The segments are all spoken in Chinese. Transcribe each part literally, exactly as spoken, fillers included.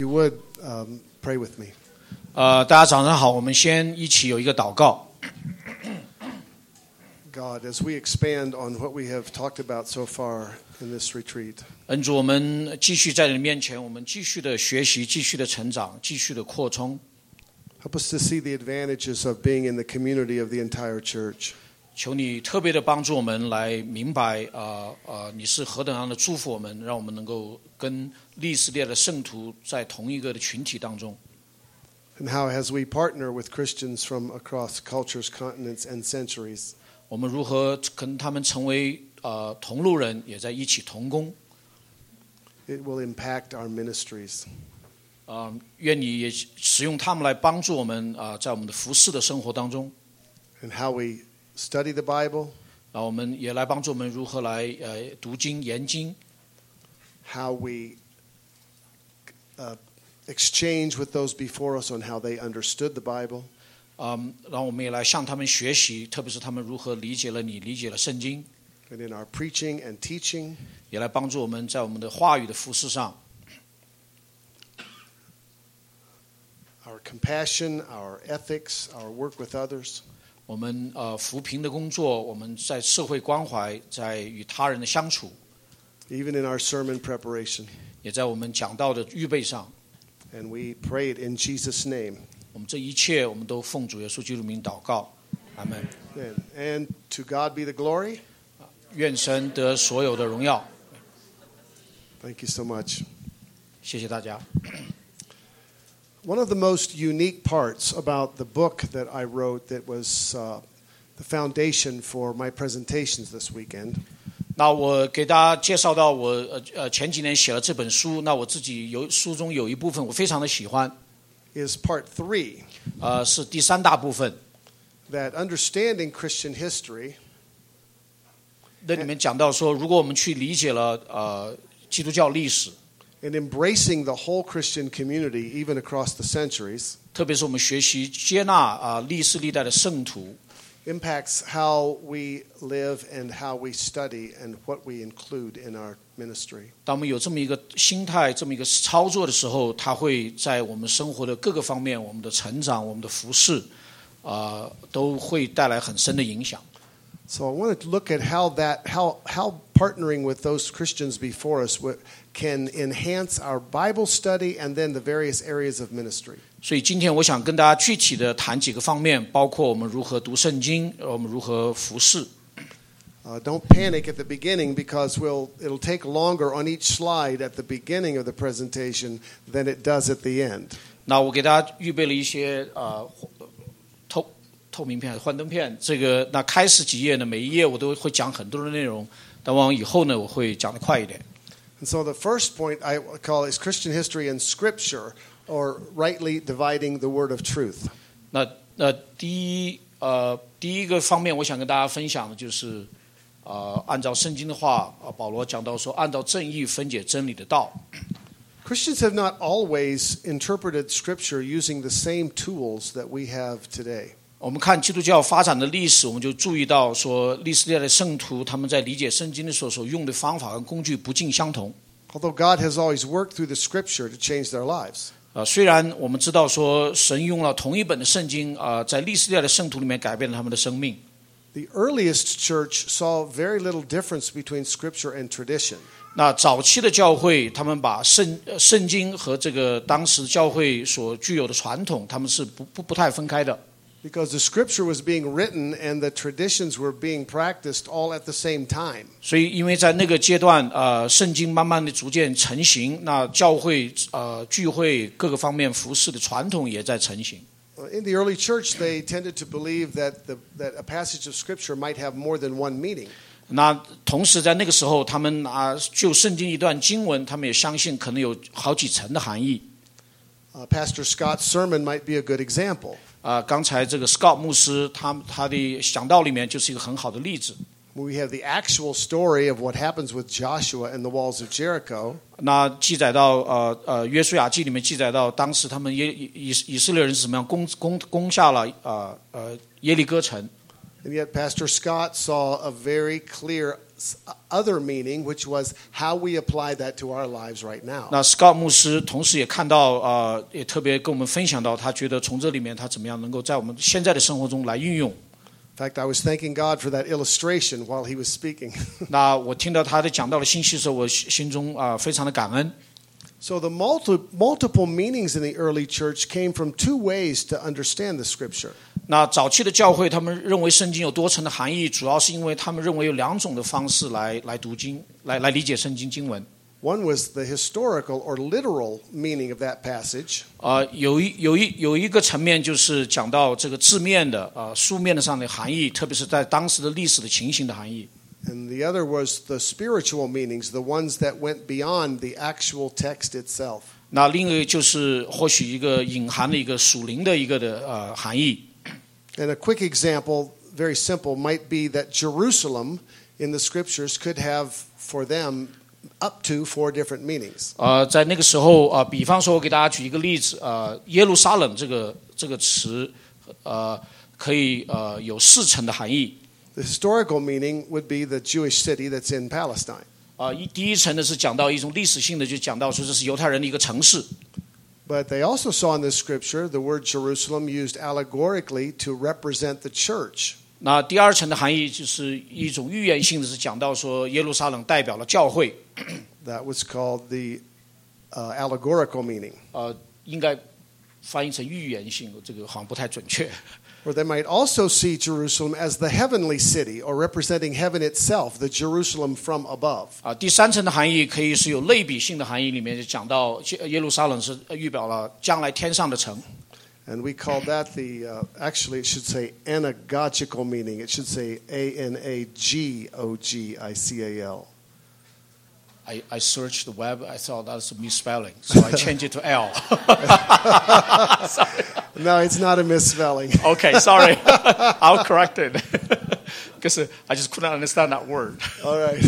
You would um, pray with me. 呃，大家早上好，我们先一起有一个祷告。 God, as we expand on what we have talked about so far in this retreat, 恩主，我们继续在你面前，我们继续的学习，继续的成长，继续的扩充。 help us to see the advantages of being in the community of the entire church. 求你特别的帮助我们来明白，呃呃，你是何等样的祝福我们，让我们能够跟历史列的圣徒在同一个的群体当中。 And how, as we partner with Christians from across cultures, continents, and centuries, 我们如何跟他们成为呃同路人，也在一起同工。 it will impact our ministries. 呃，愿你也使用他们来帮助我们啊、呃，在我们的服事的生活当中。 And how we study the Bible, 啊，我们也来帮助我们如何来呃读经研经。 how we uh, exchange with those before us on how they understood the Bible, 嗯，然后我们也来向他们学习，特别是他们如何理解了你，理解了圣经， and in our preaching and teaching, 也来帮助我们在我们的话语的服事上， our compassion, our ethics, our work with others, 我们呃扶贫的工作，我们在社会关怀，在与他人的相处， even in our sermon preparation. 也在我们讲道的预备上。 And we pray it in Jesus' name. 我们这一切，我们都奉主耶稣基督名祷告，阿门。 And, and to God be the glory. 愿神得所有的荣耀。 Thank you so much. 谢谢大家。 One of the most unique parts about the book that I wrote that was uh, the foundation for my presentations this weekend 那我给大家介绍到我呃呃前几年写了这本书，那我自己有书中有一部分我非常的喜欢， is part three, 呃是第三大部分， that understanding Christian history 那里面讲到说，如果我们去理解了呃基督教历史， and embracing the whole Christian community, even across the centuries, 特别是我们学习接纳啊、呃、历世历代的圣徒， impacts how we live and how we study and what we include in our ministry. 当我们有这么一个心态，这么一个操作的时候，它会在我们生活的各个方面，我们的成长，我们的服事，啊、呃，都会带来很深的影响。 So I wanted to look at how that, how how partnering with those Christians before us can enhance our Bible study and then the various areas of ministry. 所以今天我想跟大家具体的谈几个方面，包括我们如何读圣经，我们如何服事。 Uh, don't panic at the beginning because we'll, it'll take longer on each slide at the beginning of the presentation than it does at the end. 那我给大家预备了一些呃透透明片、幻灯片，这个那开始几页呢，每一页我都会讲很多的内容，但往往以后呢，我会讲得快一点。 And so the first point I call is Christian history and Scripture, or rightly dividing the word of truth. 那那第一呃第一个方面，我想跟大家分享的就是呃按照圣经的话，啊保罗讲到说，按照正义分解真理的道。 Christians have not always interpreted Scripture using the same tools that we have today. 我们看基督教发展的历史，我们就注意到说，历史代的圣徒他们在理解圣经的时候所用的方法跟工具不尽相同。 Although God has always worked through the Scripture to change their lives. 呃，虽然我们知道说神用了同一本的圣经啊、呃，在历史代的圣徒里面改变了他们的生命。 The earliest church saw very little difference between Scripture and tradition. 那早期的教会，他们把圣圣经和这个当时教会所具有的传统，他们是不不不太分开的。 Because the Scripture was being written and the traditions were being practiced all at the same time. 所以，因为在那个阶段，呃，圣经慢慢的逐渐成型，那教会呃聚会各个方面服事的传统也在成型。 In the early church, they tended to believe that the, that a passage of Scripture might have more than one meaning. 那同时在那个时候，他们啊就圣经一段经文，他们也相信可能有好几层的含义。 Uh, Pastor Scott's sermon might be a good example. 啊、呃，刚才这个 Scott 牧师他他的讲道里面就是一个很好的例子。 We have the actual story of what happens with Joshua and the walls of Jericho. 那记载到呃呃约书亚记里面记载到当时他们耶以以色列人是怎么样攻攻攻下了呃呃耶利哥城。 And yet Pastor Scott saw a very clear other meaning, which was how we apply that to our lives right now. 那 Scott 牧师同时也看到呃也特别跟我们分享到，他觉得从这里面他怎么样能够在我们现在的生活中来运用。 In fact, I was thanking God for that illustration while he was speaking. 那我听到他的讲到的信息的时候，我心中啊、呃、非常的感恩。 So the multi, multiple meanings in the early church came from two ways to understand the scripture. 那早期的教会，他们认为圣经有多层的含义，主要是因为他们认为有两种的方式来来读经，来来理解圣经经文。 One was the historical or literal meaning of that passage. 呃，有一有一有一个层面就是讲到这个字面的呃书面的上的含义，特别是在当时的历史的情形的含义。 And the other was the spiritual meanings, the ones that went beyond the actual text itself. 那另一个就是或许一个隐含的一个属灵的一个的呃含义。 And a quick example, very simple, might be that Jerusalem in the scriptures could have for them up to four different meanings. 呃，在那个时候啊、呃，比方说我给大家举一个例子，呃，耶路撒冷这个这个词，呃，可以呃有四层的含义。 The historical meaning would be the Jewish city that's in Palestine. 啊、呃，一第一层呢是讲到一种历史性的，就讲到说这是犹太人的一个城市。 But they also saw in this scripture the word Jerusalem used allegorically to represent the church. 那第二层的含义就是一种预言性的，是讲到说耶路撒冷代表了教会。 That was called the uh, allegorical meaning. 呃，应该翻译成预言性，这个好像不太准确。 Or they might also see Jerusalem as the heavenly city, or representing heaven itself, the Jerusalem from above. 啊，第三层的含义可以是有类比性的含义，里面就讲到耶路撒冷是预表了将来天上的城。 And we call that the, uh, actually it should say anagogical meaning. It should say A N A G O G I C A L. I, I searched the web. I thought that was a misspelling, so I changed it to L. Sorry. No, it's not a misspelling. Okay, sorry. I'll correct it. Because I just couldn't understand that word. All right.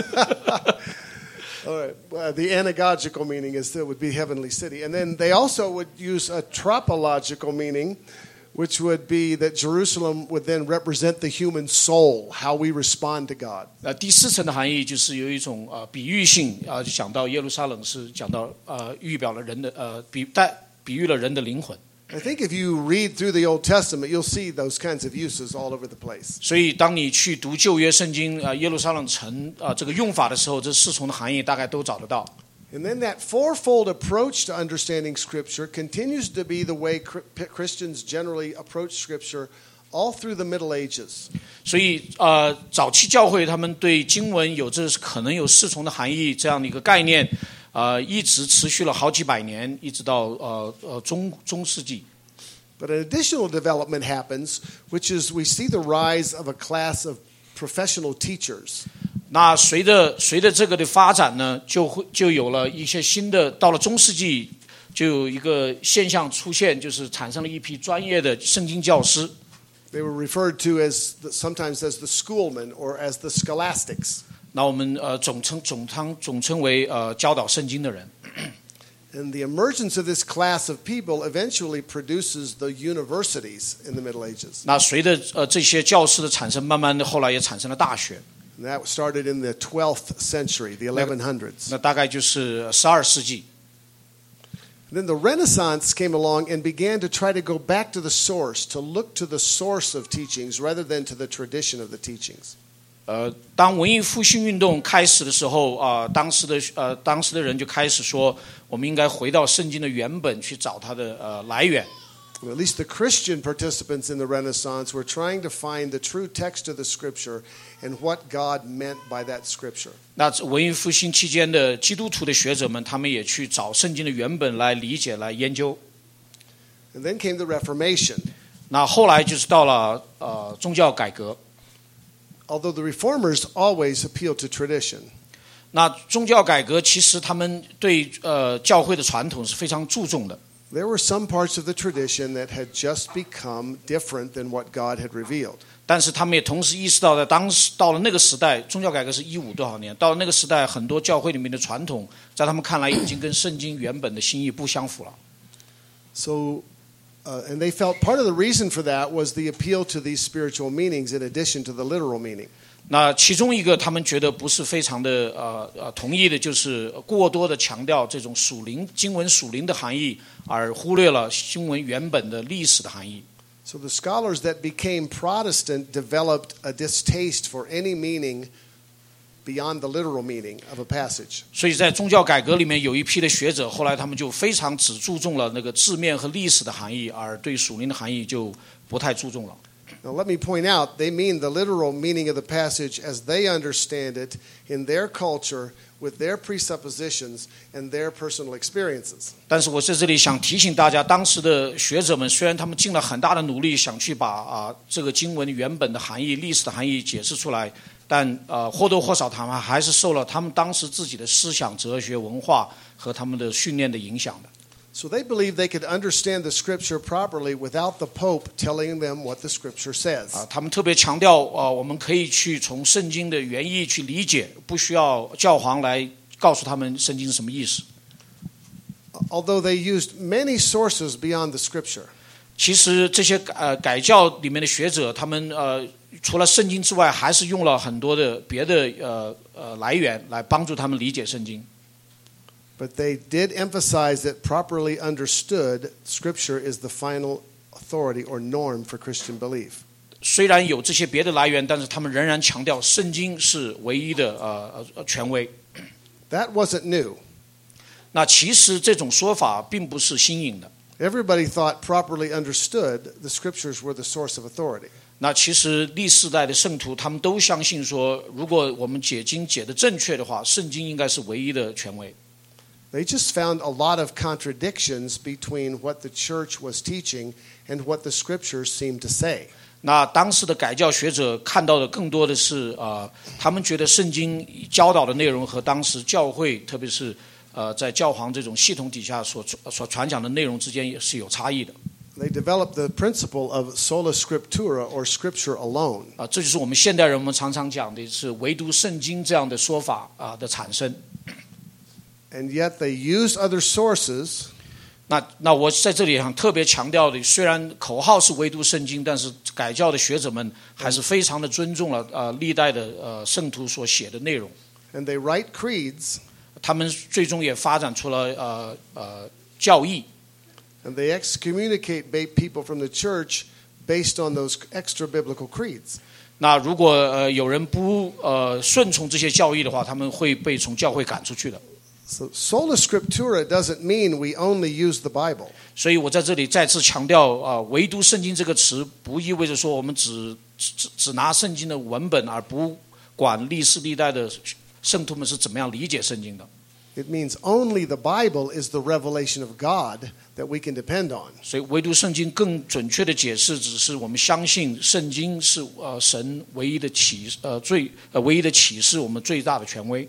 All right. Well, the anagogical meaning is that would be heavenly city. And then they also would use a tropological meaning, which would be that Jerusalem would then represent the human soul, how we respond to God. 那第四层的含义就是有一种呃比喻性啊，就讲到耶路撒冷是讲到呃预表了人的呃比带比喻了人的灵魂。 I think if you read through the Old Testament, you'll see those kinds of uses all over the place. 所以当你去读旧约圣经啊、呃、耶路撒冷城啊、呃、这个用法的时候，这四重的含义大概都找得到。 And then that fourfold approach to understanding Scripture continues to be the way Christians generally approach Scripture all through the Middle Ages. 所以呃，早期教会他们对经文有这可能有四重的含义这样的一个概念，呃，一直持续了好几百年，一直到呃呃中中世纪。 But an additional development happens, which is we see the rise of a class of professional teachers. 那随着随着这个的发展呢，就会就有了一些新的，到了中世纪，就有一个现象出现，就是产生了一批专业的圣经教师。 They were referred to as the, sometimes as the schoolmen or as the scholastics. 那我们呃总称总称总称为呃教导圣经的人。 And the emergence of this class of people eventually produces the universities in the Middle Ages. 那随着呃这些教师的产生，慢慢的后来也产生了大学。 And that started in the twelfth century, the eleven hundreds. 那大概就是十二世纪。 Then the Renaissance came along and began to try to go back to the source, to look to the source of teachings rather than to the tradition of the teachings. 呃，当文艺复兴运动开始的时候啊、呃，当时的呃当时的人就开始说，我们应该回到圣经的原本去找它的呃来源。 At least the Christian participants in the Renaissance were trying to find the true text of the Scripture and what God meant by that Scripture. 那文艺复兴期间的基督徒的学者们，他们也去找圣经的原本来理解、来研究。 And then came the Reformation. 那后来就是到了呃宗教改革。 Although the Reformers always appealed to tradition. 那宗教改革其实他们对呃教会的传统是非常注重的。 There were some parts of the tradition that had just become different than what God had revealed. 但是他们也同时意识到，在当时到了那个时代，宗教改革是一五多少年，到了那个时代，很多教会里面的传统，在他们看来已经跟圣经原本的心意不相符了。 So, uh, and they felt part of the reason for that was the appeal to these spiritual meanings in addition to the literal meaning. 那其中一个他们觉得不是非常的呃呃同意的，就是过多的强调这种属灵经文属灵的含义，而忽略了经文原本的历史的含义。 So the scholars that became Protestant developed a distaste for any meaning beyond the literal meaning of a passage. 所以在宗教改革里面，有一批的学者，后来他们就非常只注重了那个字面和历史的含义，而对属灵的含义就不太注重了。 Now let me point out, they mean the literal meaning of the passage as they understand it in their culture with their presuppositions and their personal experiences. 但是我在这里想提醒大家，当时的学者们虽然他们尽了很大的努力，想去把啊这个经文原本的含义、历史的含义解释出来，但呃或多或少他们还是受了他们当时自己的思想、哲学、文化和他们的训练的影响的。 So they believed they could understand the Scripture properly without the Pope telling them what the Scripture says. 啊，他们特别强调啊，我们可以去从圣经的原意去理解，不需要教皇来告诉他们圣经是什么意思。 Although they used many sources beyond the Scripture. 其实这些呃改教里面的学者，他们呃除了圣经之外，还是用了很多的别的呃呃来源来帮助他们理解圣经。 But they did emphasize that properly understood, Scripture is the final authority or norm for Christian belief. 虽然有这些别的来源，但是他们仍然强调圣经是唯一的呃呃权威。 That wasn't new. 那其实这种说法并不是新颖的。 Everybody thought properly understood, the Scriptures were the source of authority. 那其实历世代的圣徒，他们都相信说，如果我们解经解得正确的话，圣经应该是唯一的权威。 They just found a lot of contradictions between what the church was teaching and what the Scriptures seemed to say. 那当时的改教学者看到的更多的是呃，他们觉得圣经教导的内容和当时教会，特别是呃在教皇这种系统底下所所传讲的内容之间也是有差异的。 They developed the principle of sola scriptura or Scripture alone. 啊，这就是我们现代人我们常常讲的是唯独圣经这样的说法啊的产生。 And yet they used other sources. 那那我在这里想特别强调的，虽然口号是唯独圣经，但是改教的学者们还是非常的尊重了呃历代的呃圣徒所写的内容。 And they write creeds. 他们最终也发展出了呃呃教义。 And they excommunicate people from the church based on those extra biblical creeds. 那如果呃有人不呃顺从这些教义的话，他们会被从教会赶出去的。 So sola scriptura doesn't mean we only use the Bible. 所以我在这里再次强调啊、呃，唯独圣经这个词不意味着说我们只只只拿圣经的文本，而不管历世历代的圣徒们是怎么样理解圣经的。 It means only the Bible is the revelation of God that we can depend on. 所以唯独圣经更准确的解释，只是我们相信圣经是呃神唯一的启呃最呃唯一的启示，我们最大的权威。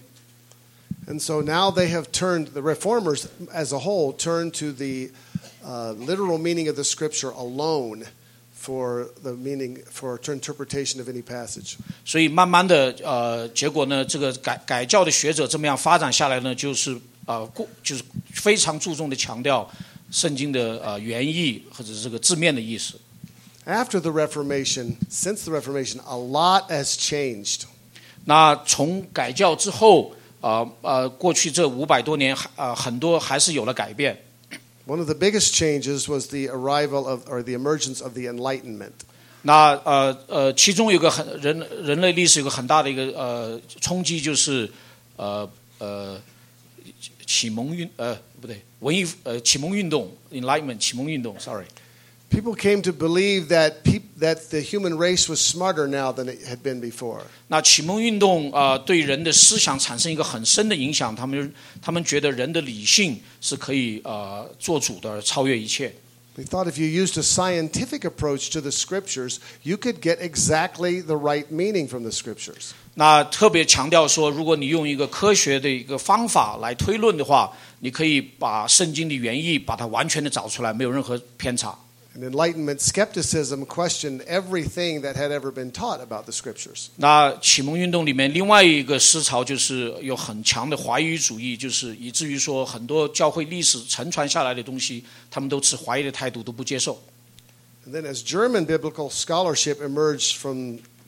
And so now they have turned, the reformers as a whole turned to the uh, literal meaning of the Scripture alone for the meaning, for interpretation of any passage. 所以慢慢的呃结果呢，这个改改教的学者这么样发展下来呢，就是呃就是非常注重的强调圣经的呃原意或者这个字面的意思。 After the Reformation, since the Reformation, a lot has changed. 那从改教之后。呃呃，过去这五百多年，呃，很多还是有了改变。 One of the biggest changes was the arrival of, or the emergence of the Enlightenment. 那呃呃，其中有个很人人类历史有个很大的一个呃冲击，就是呃呃启蒙运呃不对文艺呃启蒙运动 Enlightenment 启蒙运动 ，sorry。 People came to believe that pe- that the human race was smarter now than it had been before. 那启蒙运动啊、呃，对人的思想产生一个很深的影响。他们他们觉得人的理性是可以呃做主的，超越一切。 They thought if you used a scientific approach to the Scriptures, you could get exactly the right meaning from the Scriptures. 那特别强调说，如果你用一个科学的一个方法来推论的话，你可以把圣经的原意把它完全的找出来，没有任何偏差。 And Enlightenment skepticism questioned everything that had ever been taught about the Scriptures. 那启蒙运动里面另外一个思潮就是有很强的怀疑主义，就是以至于说很多教会历史承传下来的东西，他们都持怀疑的态度，都不接受。 And then as German biblical scholarship emerged from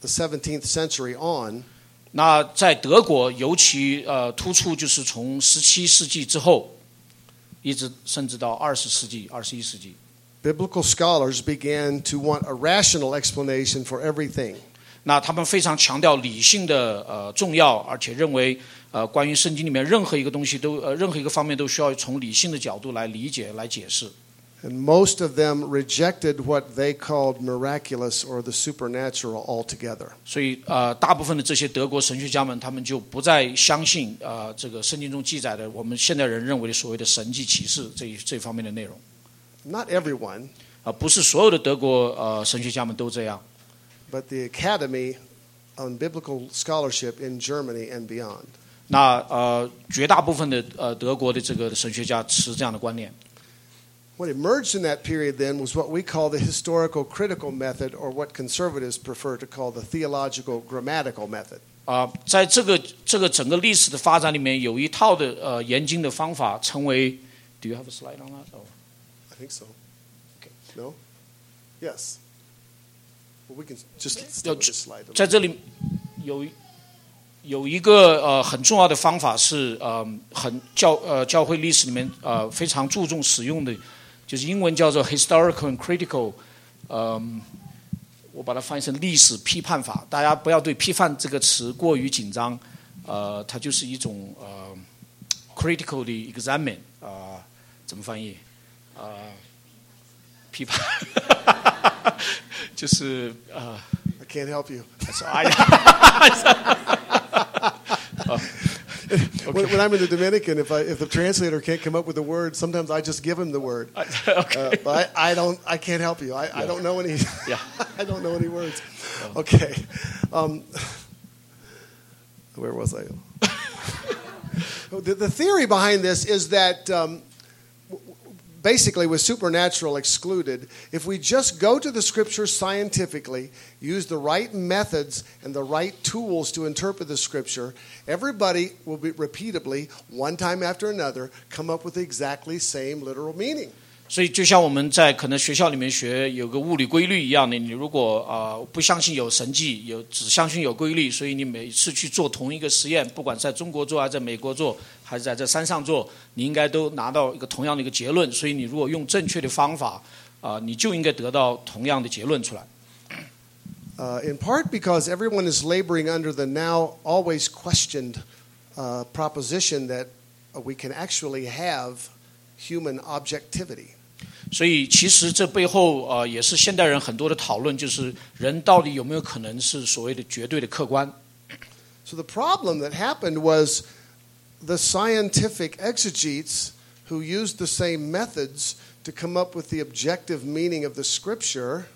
the seventeenth century on, 那在德国尤其呃突出，就是从十七世纪之后，一直甚至到二十世纪、二十一世纪。 biblical scholars began to want a rational explanation for everything. 那他们非常强调理性的呃重要，而且认为呃关于圣经里面任何一个东西都呃任何一个方面都需要从理性的角度来理解来解释。 And most of them rejected what they called miraculous or the supernatural altogether. 所以呃大部分的这些德国神学家们，他们就不再相信呃这个圣经中记载的我们现代人认为的所谓的神迹启示这这方面的内容。 Not everyone, 啊、呃，不是所有的德国呃神学家们都这样。 but the Academy on Biblical Scholarship in Germany and beyond. 那呃，绝大部分的呃德国的这个神学家持这样的观念。 What emerged in that period then was what we call the historical critical method, or what conservatives prefer to call the theological grammatical method. 啊、呃，在这个这个整个历史的发展里面，有一套的呃研经的方法，称为 Do you have a slide on that? Oh. I think so. Okay. No? Yes. Well, we can just start with this slide. 在这里有有一个呃很重要的方法是呃很教呃教会历史里面呃非常注重使用的，就是英文叫做 historical and critical， 呃，我把它翻译成历史批判法。大家不要对批判这个词过于紧张，呃，它就是一种呃 critical 的 examine， 呃，怎么翻译？呃，批判，就是呃。 I can't help you. oh, okay. when, when I'm in the Dominican, if I, if the translator can't come up with the word, sometimes I just give him the word. Okay. Uh, but I, I don't. I can't help you. I, yeah. I don't know any. Yeah. I don't know any words. Okay. Um, where was I? the, the theory behind this is that. Um, Basically, with supernatural excluded, if we just go to the scriptures scientifically, use the right methods and the right tools to interpret the scripture, everybody will be repeatably, one time after another, come up with the exactly same literal meaning. 所以就像我们在可能学校里面学有个物理规律一样的，你如果呃不相信有神迹，有只相信有规律，所以你每次去做同一个实验，不管在中国做还是在美国做，还是在这山上做，你应该都拿到一个同样的一个结论。所以你如果用正确的方法，啊、呃，你就应该得到同样的结论出来。 Uh, in part because everyone is laboring under the now always questioned uh, proposition that we can actually have human objectivity. 所以其实这背后呃也是现代人很多的讨论，就是人到底有没有可能是所谓的绝对的客观。 So the problem that happened was the scientific exegetes who used the same methods to come up with the objective meaning of the scripture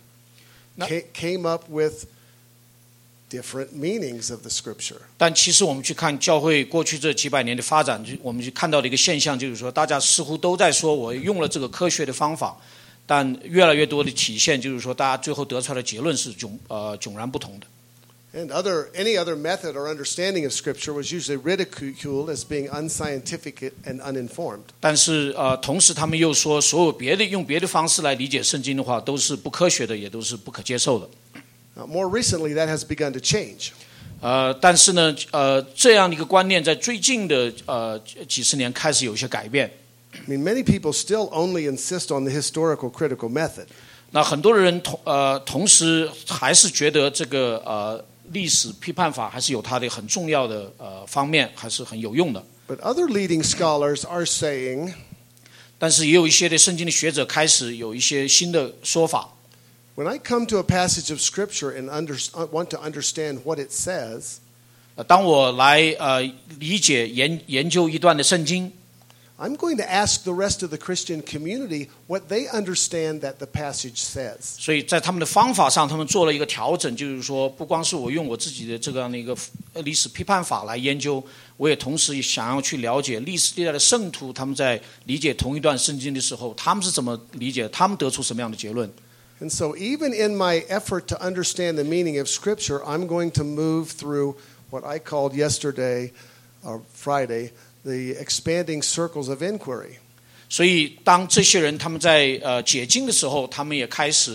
came up with different meanings of the scripture. 但其实我们去看教会过去这几百年的发展，我们就看到的一个现象，就是说大家似乎都在说我用了这个科学的方法，但越来越多的体现就是说大家最后得出来的结论是迥呃迥然不同的。 And other any other method or understanding of scripture was usually ridiculed as being unscientific and uninformed. 但是呃同时他们又说所有别的用别的方式来理解圣经的话都是不科学的，也都是不可接受的。 Uh, more recently, that has begun to change. 呃，但是呢，呃，这样的一个观念在最近的呃几十年开始有一些改变。 I mean, many people still only insist on the historical critical method. 那很多人同呃同时还是觉得这个呃历史批判法还是有它的很重要的呃方面，还是很有用的。 But other leading scholars are saying, 但是也有一些的圣经的学者开始有一些新的说法。 when I come to a passage of scripture and under, want to understand what it says, 当我来呃理解研研究一段的圣经， I'm going to ask the rest of the Christian community what they understand that the passage says. 所以在他们的方法上，他们做了一个调整，就是说，不光是我用我自己的这样的一个历史批判法来研究，我也同时想要去了解历史历代的圣徒，他们在理解同一段圣经的时候，他们是怎么理解，他们得出什么样的结论。 And so even in my effort to understand the meaning of Scripture, I'm going to move through what I called yesterday, or Friday, the expanding circles of inquiry. 所以当这些人他们在呃解经的时候，他们也开始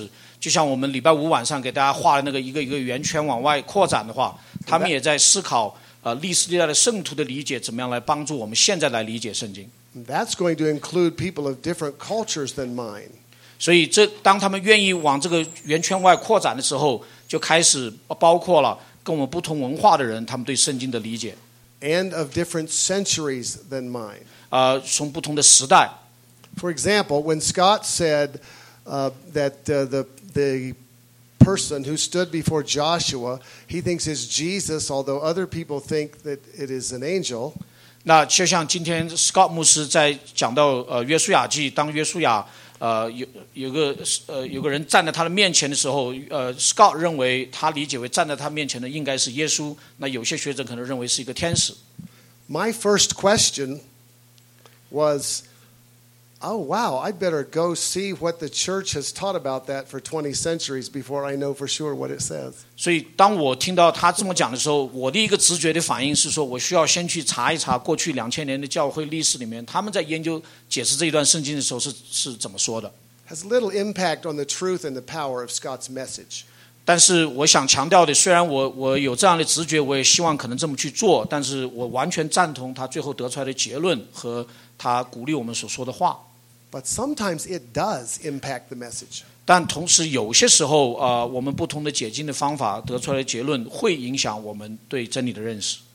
就像我们礼拜五晚上给大家画的那个一个一个圆圈往外扩展的话，他们也在思考呃历史历代的圣徒的理解怎么样来帮助我们现在来理解圣经。 That's going to include people of different cultures than mine. 所以这当他们愿意往这个圆圈外扩展的时候，就开始包括了跟我们不同文化的人，他们对圣经的理解。 And of different centuries than mine. 呃，从不同的时代。 For example, when Scott said uh, that uh, the the person who stood before Joshua, he thinks is Jesus, although other people think that it is an angel. 那就像今天 Scott 牧师在讲到呃约书亚记，当约书亚呃有有个呃有个人站在他的面前的时候，呃 Scott 认为他理解为站在他面前的应该是耶稣，那有些学者可能认为是一个天使。 My first question was, oh, wow, I better go see what the church has taught about that for twenty centuries before I know for sure what it says. 所以当我听到他这么讲的时候，我的一个直觉的反应是说，我需要先去查一查过去两千年的教会历史里面，他们在研究解释这一段圣经的时候是是怎么说的。 Has little impact on the truth and the power of Scott's message. 但是我想强调的，虽然我我有这样的直觉，我也希望可能这么去做，但是我完全赞同他最后得出来的结论和他鼓励我们所说的话。 But sometimes it does impact the message. 但同时有些时候，呃，我们不同的解经的方法得出来的结论会影响我们对真理的认识。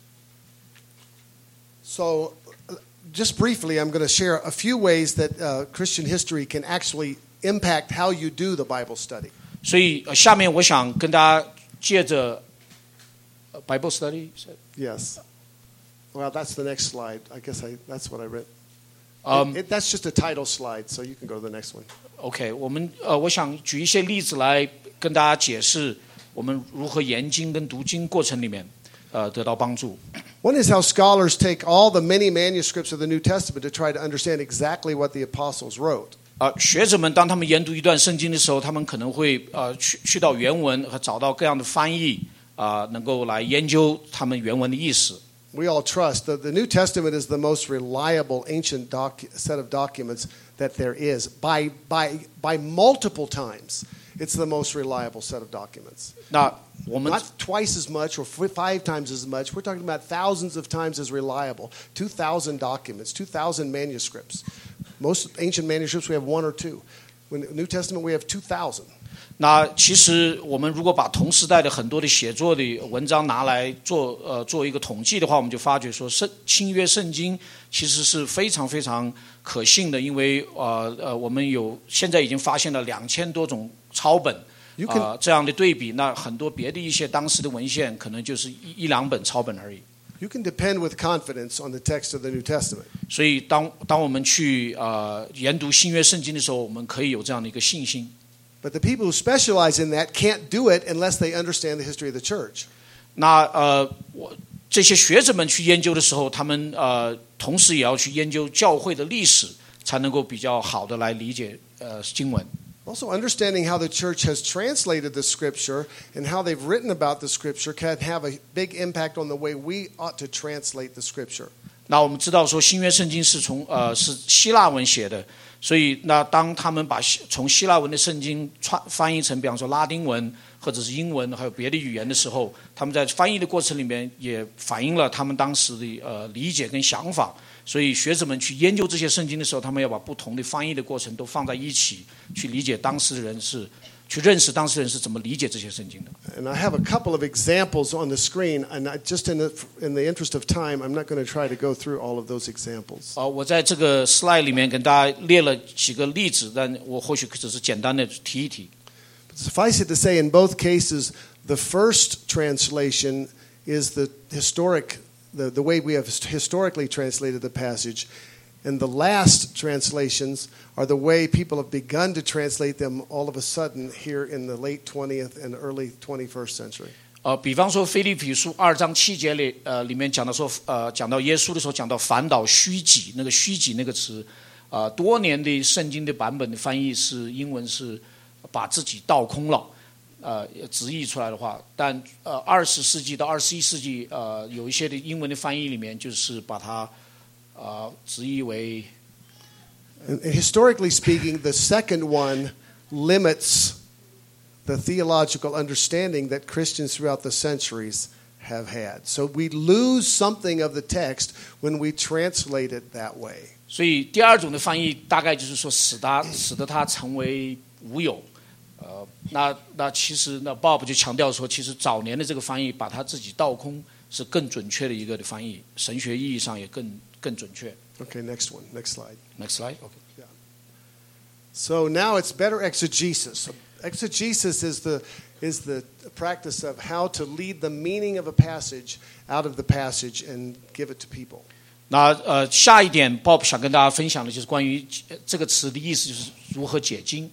So, just briefly, I'm going to share a few ways that uh, Christian history can actually impact how you do the Bible study. 所以、呃、下面我想跟大家借着、呃、Bible study. Yes. Well, that's the next slide. I guess I, that's what I read. Um, it, it, that's just a title slide, so you can go to the next one. OK， 我们呃，我想举一些例子来跟大家解释我们如何研经跟读经过程里面，呃，得到帮助。 One is how scholars take all the many manuscripts of the New Testament to try to understand exactly what the apostles wrote. 呃，学者们当他们研读一段圣经的时候，他们可能会呃去去到原文和找到各样的翻译啊、呃，能够来研究他们原文的意思。 We all trust that the New Testament is the most reliable ancient doc, set of documents that there is. By, by, by multiple times, it's the most reliable set of documents. 那我们 Not twice as much or five times as much. We're talking about thousands of times as reliable. two thousand documents, two thousand manuscripts. Most ancient manuscripts we have one or two. In the New Testament we have two thousand. 那其实我们如果把同时代的很多的写作的文章拿来做呃做一个统计的话，我们就发觉说圣新约圣经其实是非常非常可信的，因为呃呃我们有现在已经发现了两千多种抄本啊、呃、这样的对比，那很多别的一些当时的文献可能就是一一两本抄本而已。 You can depend with confidence on the text of the New Testament. 所以当当我们去呃研读新约圣经的时候，我们可以有这样的一个信心。 But the people who specialize in that can't do it unless they understand the history of the church. 那呃，我这些学者们去研究的时候，他们呃，同时也要去研究教会的历史，才能够比较好的来理解呃经文。 Also, understanding how the church has translated the Scripture and how they've written about the Scripture can have a big impact on the way we ought to translate the Scripture. 那我们知道说新约圣经是从呃是希腊文写的，所以那当他们把从希腊文的圣经传翻译成比方说拉丁文或者是英文还有别的语言的时候，他们在翻译的过程里面也反映了他们当时的呃理解跟想法。所以学者们去研究这些圣经的时候，他们要把不同的翻译的过程都放在一起，去理解当时的人是去认识当事人是怎么理解这些圣经的。 And I have a couple of examples on the screen, and I, just in the, in the interest of time, I'm not going to try to go through all of those examples. 啊，我在这个 slide 里面跟大家列了几个例子，但我或许只是简单的提一提。 Suffice it to say, in both cases, the first translation is the historic, the, the way we have historically translated the passage. And the last translations are the way people have begun to translate them all of a sudden here in the late twentieth and early twenty-first century. 呃，比方说腓立比书二章七节里，呃，里面讲到说，呃，讲到耶稣的时候，讲到反倒虚己，那个虚己那个词，呃，多年的圣经的版本的翻译是英文是把自己倒空了，呃，直译出来的话，但呃，二十世纪到二十一世纪，呃，有一些的英文的翻译里面就是把它。Uh, 直译为 And historically speaking, the second one limits the theological understanding that Christians throughout the centuries have had. So we lose something of the text when we translate it that way. 所以第二种的翻译大概就是说使它使得它成为无有。呃，那那其实那 Bob 就强调说，其实早年的这个翻译把他自己倒空是更准确的一个的翻译，神学意义上也更更准确。 Okay, next one, next slide. Next slide. Okay. Yeah. So now it's better exegesis. Exegesis is the is the practice of how to lead the meaning of a passage out of the passage and give it to people. 那呃，下一点 Bob 想跟大家分享的就是关于这个词的意思，就是如何解经。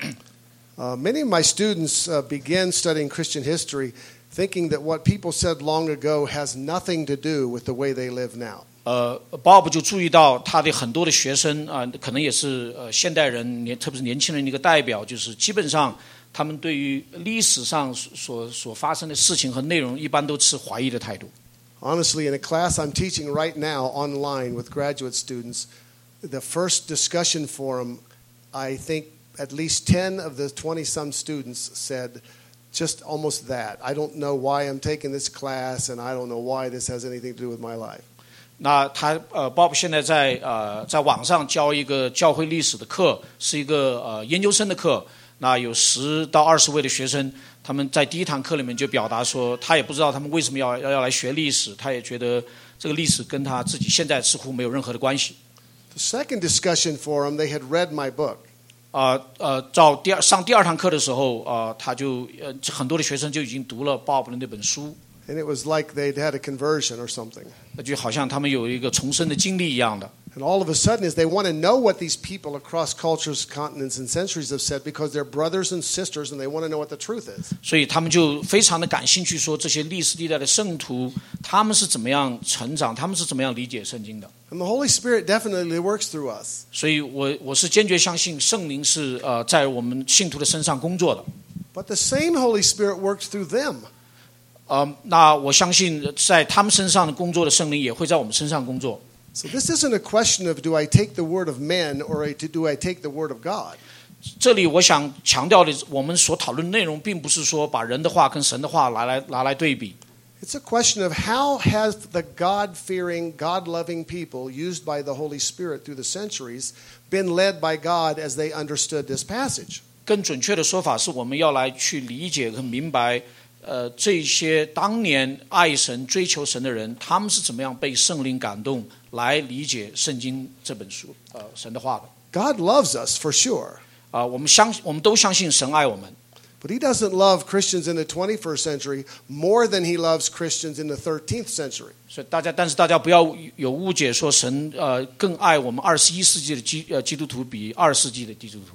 Uh, many of my students uh, begin studying Christian history thinking that what people said long ago has nothing to do with the way they live now. 呃 ，Bob 就注意到他的很多的学生啊、呃，可能也是呃现代人年，特别是年轻人的一个代表，就是基本上他们对于历史上所所发生的事情和内容，一般都持怀疑的态度。 Honestly, in a class I'm teaching right now online with graduate students, the first discussion forum, I think at least ten of the twenty-some students said just almost that. I don't know why I'm taking this class, and I don't know why this has anything to do with my life. 那他呃 ，Bob 现在在呃在网上教一个教会历史的课，是一个呃研究生的课。那有十到二十位的学生，他们在第一堂课里面就表达说，他也不知道他们为什么要要要来学历史，他也觉得这个历史跟他自己现在似乎没有任何的关系。 The second discussion forum, they had read my book. 啊 呃, 呃，到第二上第二堂课的时候，啊、呃，他就呃很多的学生就已经读了 Bob 的那本书。 And it was like they'd had a conversion or something. 那就好像他们有一个重生的经历一样的。 And all of a sudden, is they want to know what these people across cultures, continents, and centuries have said because they're brothers and sisters, and they want to know what the truth is. 所以他们就非常的感兴趣，说这些历史历代的圣徒，他们是怎么样成长，他们是怎么样理解圣经的。 And the Holy Spirit definitely works through us. 所以我我是坚决相信圣灵是呃在我们信徒的身上工作的。 But the same Holy Spirit works through them. 呃，那我相信在他们身上的工作的圣灵也会在我们身上工作。 So this isn't a question of do I take the word of men or do I take the word of God. 这里我想强调的，我们所讨论的内容，并不是说把人的话跟神的话拿来拿来对比。 It's a question of how has the God-fearing, God-loving people used by the Holy Spirit through the centuries been led by God as they understood this passage. 更准确的说法是，我们要来去理解和明白。呃，这些当年爱神、追求神的人，他们是怎么样被圣灵感动，来理解圣经这本书，呃，神的话的。 God loves us for sure. 啊、呃，我们相，我们都相信神爱我们。 But He doesn't love Christians in the twenty-first century more than He loves Christians in the thirteenth century. 所以大家，但是大家不要有误解，说神呃更爱我们二十一世纪的基呃基督徒比二世纪的基督徒。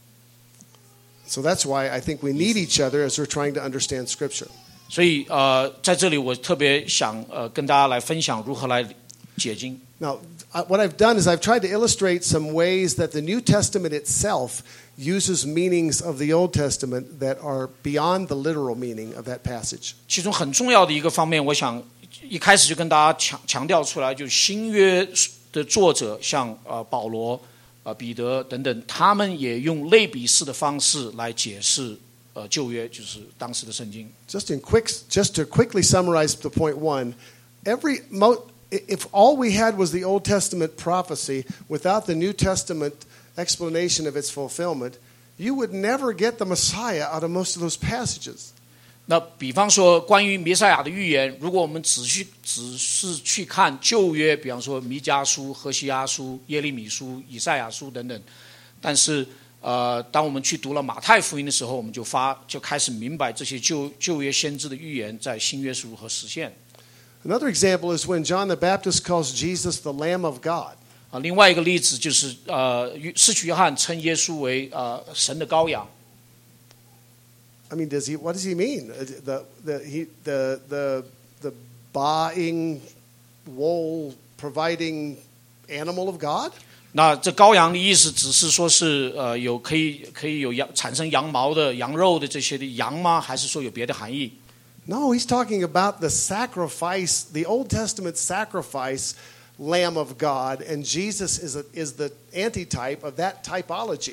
So that's why I think we need each other as we're trying to understand Scripture. 所以呃，在这里我特别想呃跟大家来分享如何来解经。 Now, what I've done is I've tried to illustrate some ways that the New Testament itself uses meanings of the Old Testament that are beyond the literal meaning of that passage. 其中很重要的一个方面，我想一开始就跟大家强强调出来，就是新约的作者，像呃保罗。呃，彼得等等，他们也用类比式的方式来解释呃旧约，就是当时的圣经。 Just in quick, just to quickly summarize the point one, every if all we had was the Old Testament prophecy without the New Testament explanation of its fulfillment, you would never get the Messiah out of most of those passages. 那比方说关于弥赛亚的预言，如果我们只去只是去看旧约，比方说弥迦书、何西阿书、耶利米书、以赛亚书等等，但是呃，当我们去读了马太福音的时候，我们就发就开始明白这些旧旧约先知的预言在新约是如何实现。 Another example is when John the Baptist calls Jesus the Lamb of God. 啊，另外一个例子就是呃，施洗约翰称耶稣为呃神的羔羊。 I mean, does he? What does he mean? The the he the the the buying, wool providing animal of God? 那这羔羊的意思只是说是呃有可以可以有羊产生羊毛的羊肉的这些的羊吗？还是说有别的含义？ No, he's talking about the sacrifice, the Old Testament sacrifice, Lamb of God, and Jesus is a, is the antitype of that typology.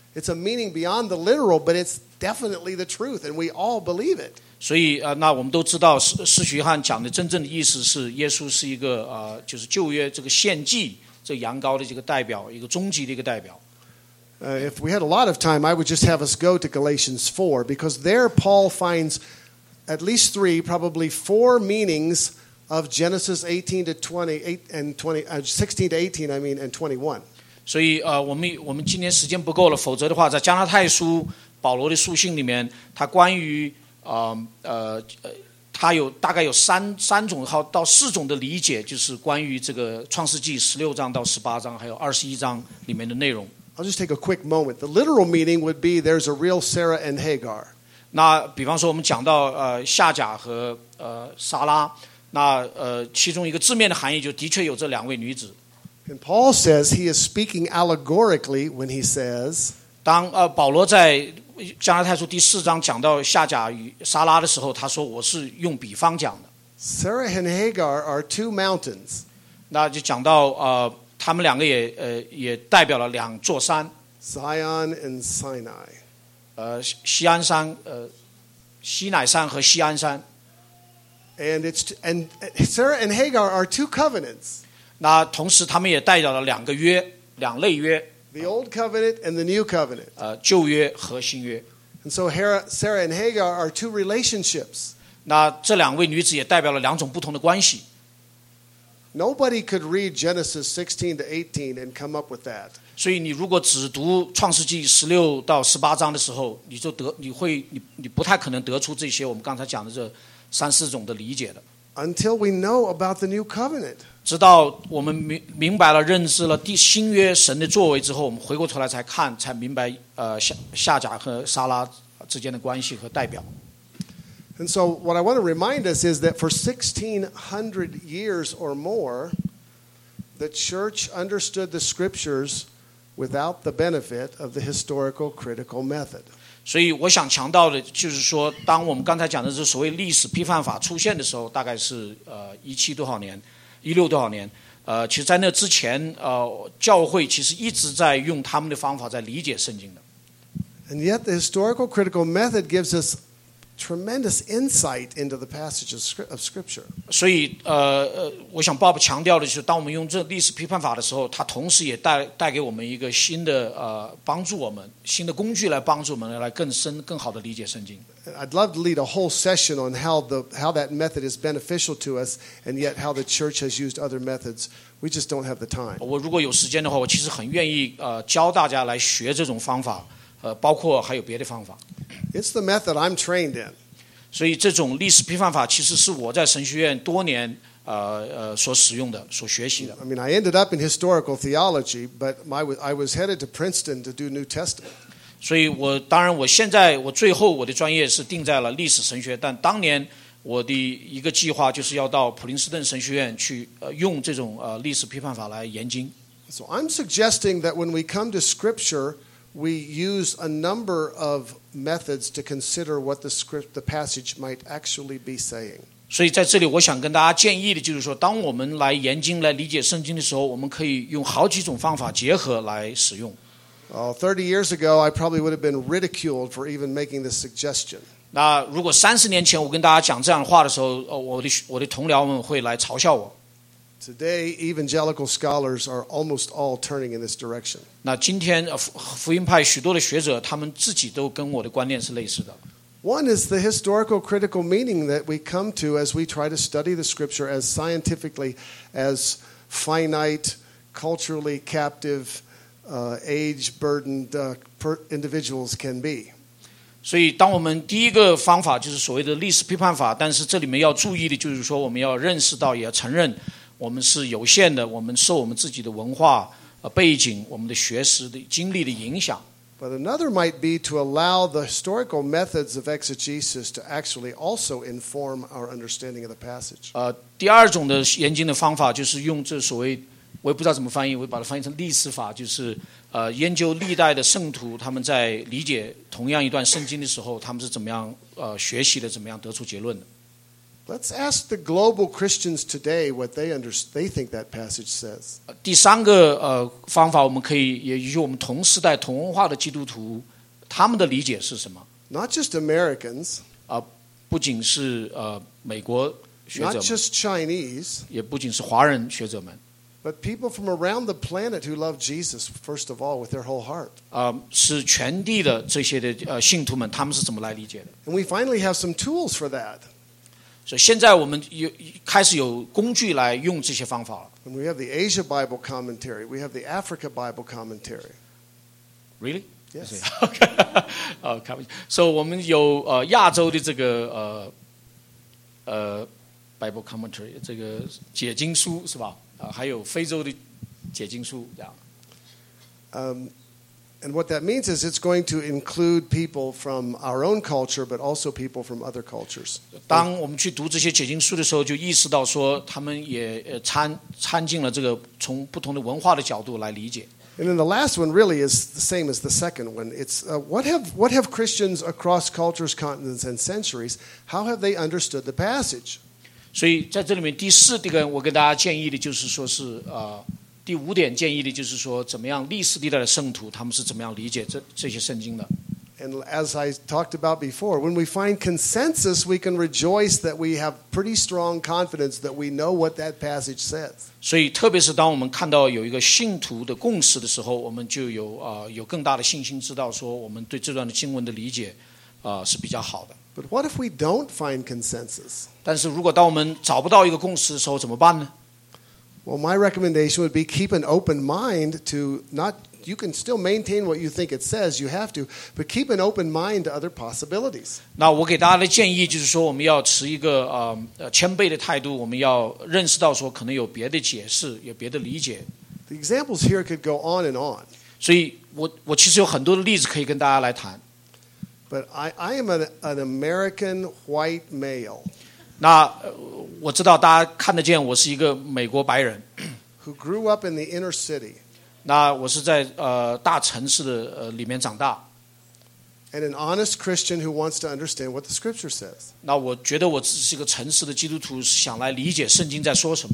It's a meaning beyond the literal, but it's definitely the truth, and we all believe it. 所以呃，那我们都知道，施施许约翰讲的真正的意思是，耶稣是一个呃，就是旧约这个献祭这羊羔的这个代表，一个终极的一个代表。 Uh, if we had a lot of time, I would just have us go to Galatians four, because there Paul finds at least three, probably four meanings of Genesis eighteen to twenty-eight and twenty, uh, sixteen to eighteen, I mean, and twenty-one. 所以呃，我们我们今天时间不够了，否则的话，在加拉太书保罗的书信里面，他关于呃呃呃，他有大概有三三种好到四种的理解，就是关于这个创世纪十六章到十八章，还有二十一章里面的内容。 I'll just take a quick moment. The literal meaning would be there's a real Sarah and Hagar. 那比方说，我们讲到呃夏甲和呃撒拉，那呃其中一个字面的含义就的确有这两位女子。 And Paul says he is speaking allegorically when he says, 当呃保罗在加拉太书第四章讲到夏甲与撒拉的时候，他说我是用比方讲的。 Sarah and Hagar are two mountains. 那就讲到呃，他们两个也呃也代表了两座山， Zion and Sinai. 呃西安山呃西乃山和西安山。 And it's and Sarah and Hagar are two covenants. 那同时他们也代表了两个约，两类约。 The old covenant and the new covenant. 呃旧约和新约。 And so Sarah and Hagar are two relationships. 那这两位女子也代表了两种不同的关系。 Nobody could read Genesis sixteen to eighteen and come up with that. 所以你如果只读创世纪十六到十八章的时候，你就得你会你你不太可能得出这些我们刚才讲的这三四种的理解的。 Until we know about the new covenant. 直到我们明明白了、认知了第新约神的作为之后，我们回过头来才看，才明白呃夏夏甲和撒拉之间的关系和代表。 And so what I want to remind us is that for sixteen hundred years or more, the church understood the scriptures without the benefit of the historical critical method. 所以我想强调的就是说，当我们刚才讲的这所谓历史批判法出现的时候，大概是呃一七多少年，一六多少年，呃，其实在那之前，呃，教会其实一直在用他们的方法在理解圣经的。 And yet the historical critical method gives us tremendous insight into the passages of Scripture. 所以，呃呃，我想 Bob 强调的就是，当我们用这历史批判法的时候，它同时也带带给我们一个新的呃帮助我们新的工具来帮助我们来更深更好的理解圣经。 I'd love to lead a whole session on how the how that method is beneficial to us, and yet how the church has used other methods. We just don't have the time. 我如果有时间的话，我其实很愿意呃教大家来学这种方法，呃，包括还有别的方法。 It's the method I'm trained in. 所以这种历史批判法其实是我在神学院多年呃呃所使用的、所学习的。 I mean, I ended up in historical theology, but my, I was headed to Princeton to do New Testament. 所以我当然我现在我最后我的专业是定在了历史神学，但当年我的一个计划就是要到普林斯顿神学院去呃用这种呃历史批判法来研经。 So I'm suggesting that when we come to Scripture, we use a number of methods to consider what the script, the passage might actually be saying. 所以在这里我想跟大家建议的就是说，当我们来研经来理解圣经的时候，我们可以用好几种方法结合来使用。 Oh, thirty years ago, I probably would have been ridiculed for even making this suggestion. 那如果三十年前我跟大家讲这样的话的时候，呃，我的我的同僚们会来嘲笑我。 Today, evangelical scholars are almost all turning in this direction. 那今天呃福福音派许多的学者，他们自己都跟我的观念是类似的。 One is the historical critical meaning that we come to as we try to study the Scripture as scientifically as finite, culturally captive, uh, age-burdened uh, per individuals can be. 所以，当我们第一个方法就是所谓的历史批判法，但是这里面要注意的就是说，我们要认识到，也要承认，我们是有限的，我们受我们自己的文化、呃、背景、我们的学识的经历的影响。 But another might be to allow the historical methods of exegesis to actually also inform our understanding of the passage. 呃，第二种的研经的方法就是用这所谓，我也不知道怎么翻译，我把它翻译成历史法，就是呃，研究历代的圣徒他们在理解同样一段圣经的时候，他们是怎么样呃学习的，怎么样得出结论的。 Let's ask the global Christians today what they under, they think that passage says. 第三个呃方法，我们可以也与我们同时代同文化的基督徒他们的理解是什么？ Not just Americans, 啊、不仅是呃美国学者 not 们， just Chinese, 也不仅是华人学者们， but people from around the planet who love Jesus, first of all, with their whole heart. 啊、是全地的这些的呃信徒们，他们是怎么来理解的？ And we finally have some tools for that. 所以现在我们有开始有工具来用这些方法了。 And we have the Asia Bible commentary. We have the Africa Bible commentary. Really? Yes. OK， 呃，开玩笑。所以我们有呃亚洲的这个呃呃 Bible commentary 这个解经书是吧？啊、还有非洲的解经书这样。 Um, and what that means is it's going to include people from our own culture, but also people from other cultures. 当我们去读这些解经书的时候，就意识到说，他们也呃参参进了这个从不同的文化的角度来理解。 And then the last one really is the same as the second one. It's uh, what have what have Christians across cultures, continents, and centuries? How have they understood the passage? 所以在这里面，第四这个我跟大家建议的就是说是呃，第五点建议的就是说，怎么样历史历代的圣徒他们是怎么样理解这这些圣经的。 And as I talked about before, when we find consensus, we can rejoice that we have pretty strong confidence that we know what that passage says. 所以，特别是当我们看到有一个信徒的共识的时候，我们就有啊、呃、有更大的信心，知道说我们对这段的经文的理解啊、呃、是比较好的。 But what if we don't find consensus? 但是如果当我们找不到一个共识的时候，怎么办呢？ Well, my recommendation would be keep an open mind to not. You can still maintain what you think it says. You have to, but keep an open mind to other possibilities. 那我给大家的建议就是说，我们要持一个呃呃谦卑的态度，我们要认识到说可能有别的解释，有别的理解。 The examples here could go on and on. 所以我我其实有很多的例子可以跟大家来谈。 But I, I am an, an American white male 那、呃、我知道大家看得见，我是一个美国白人。 who grew up in the inner city. 那我是在呃大城市的呃里面长大。 And an honest Christian who wants to understand what the Scripture says. 那我觉得我只是一个诚实的基督徒，想来理解圣经在说什么。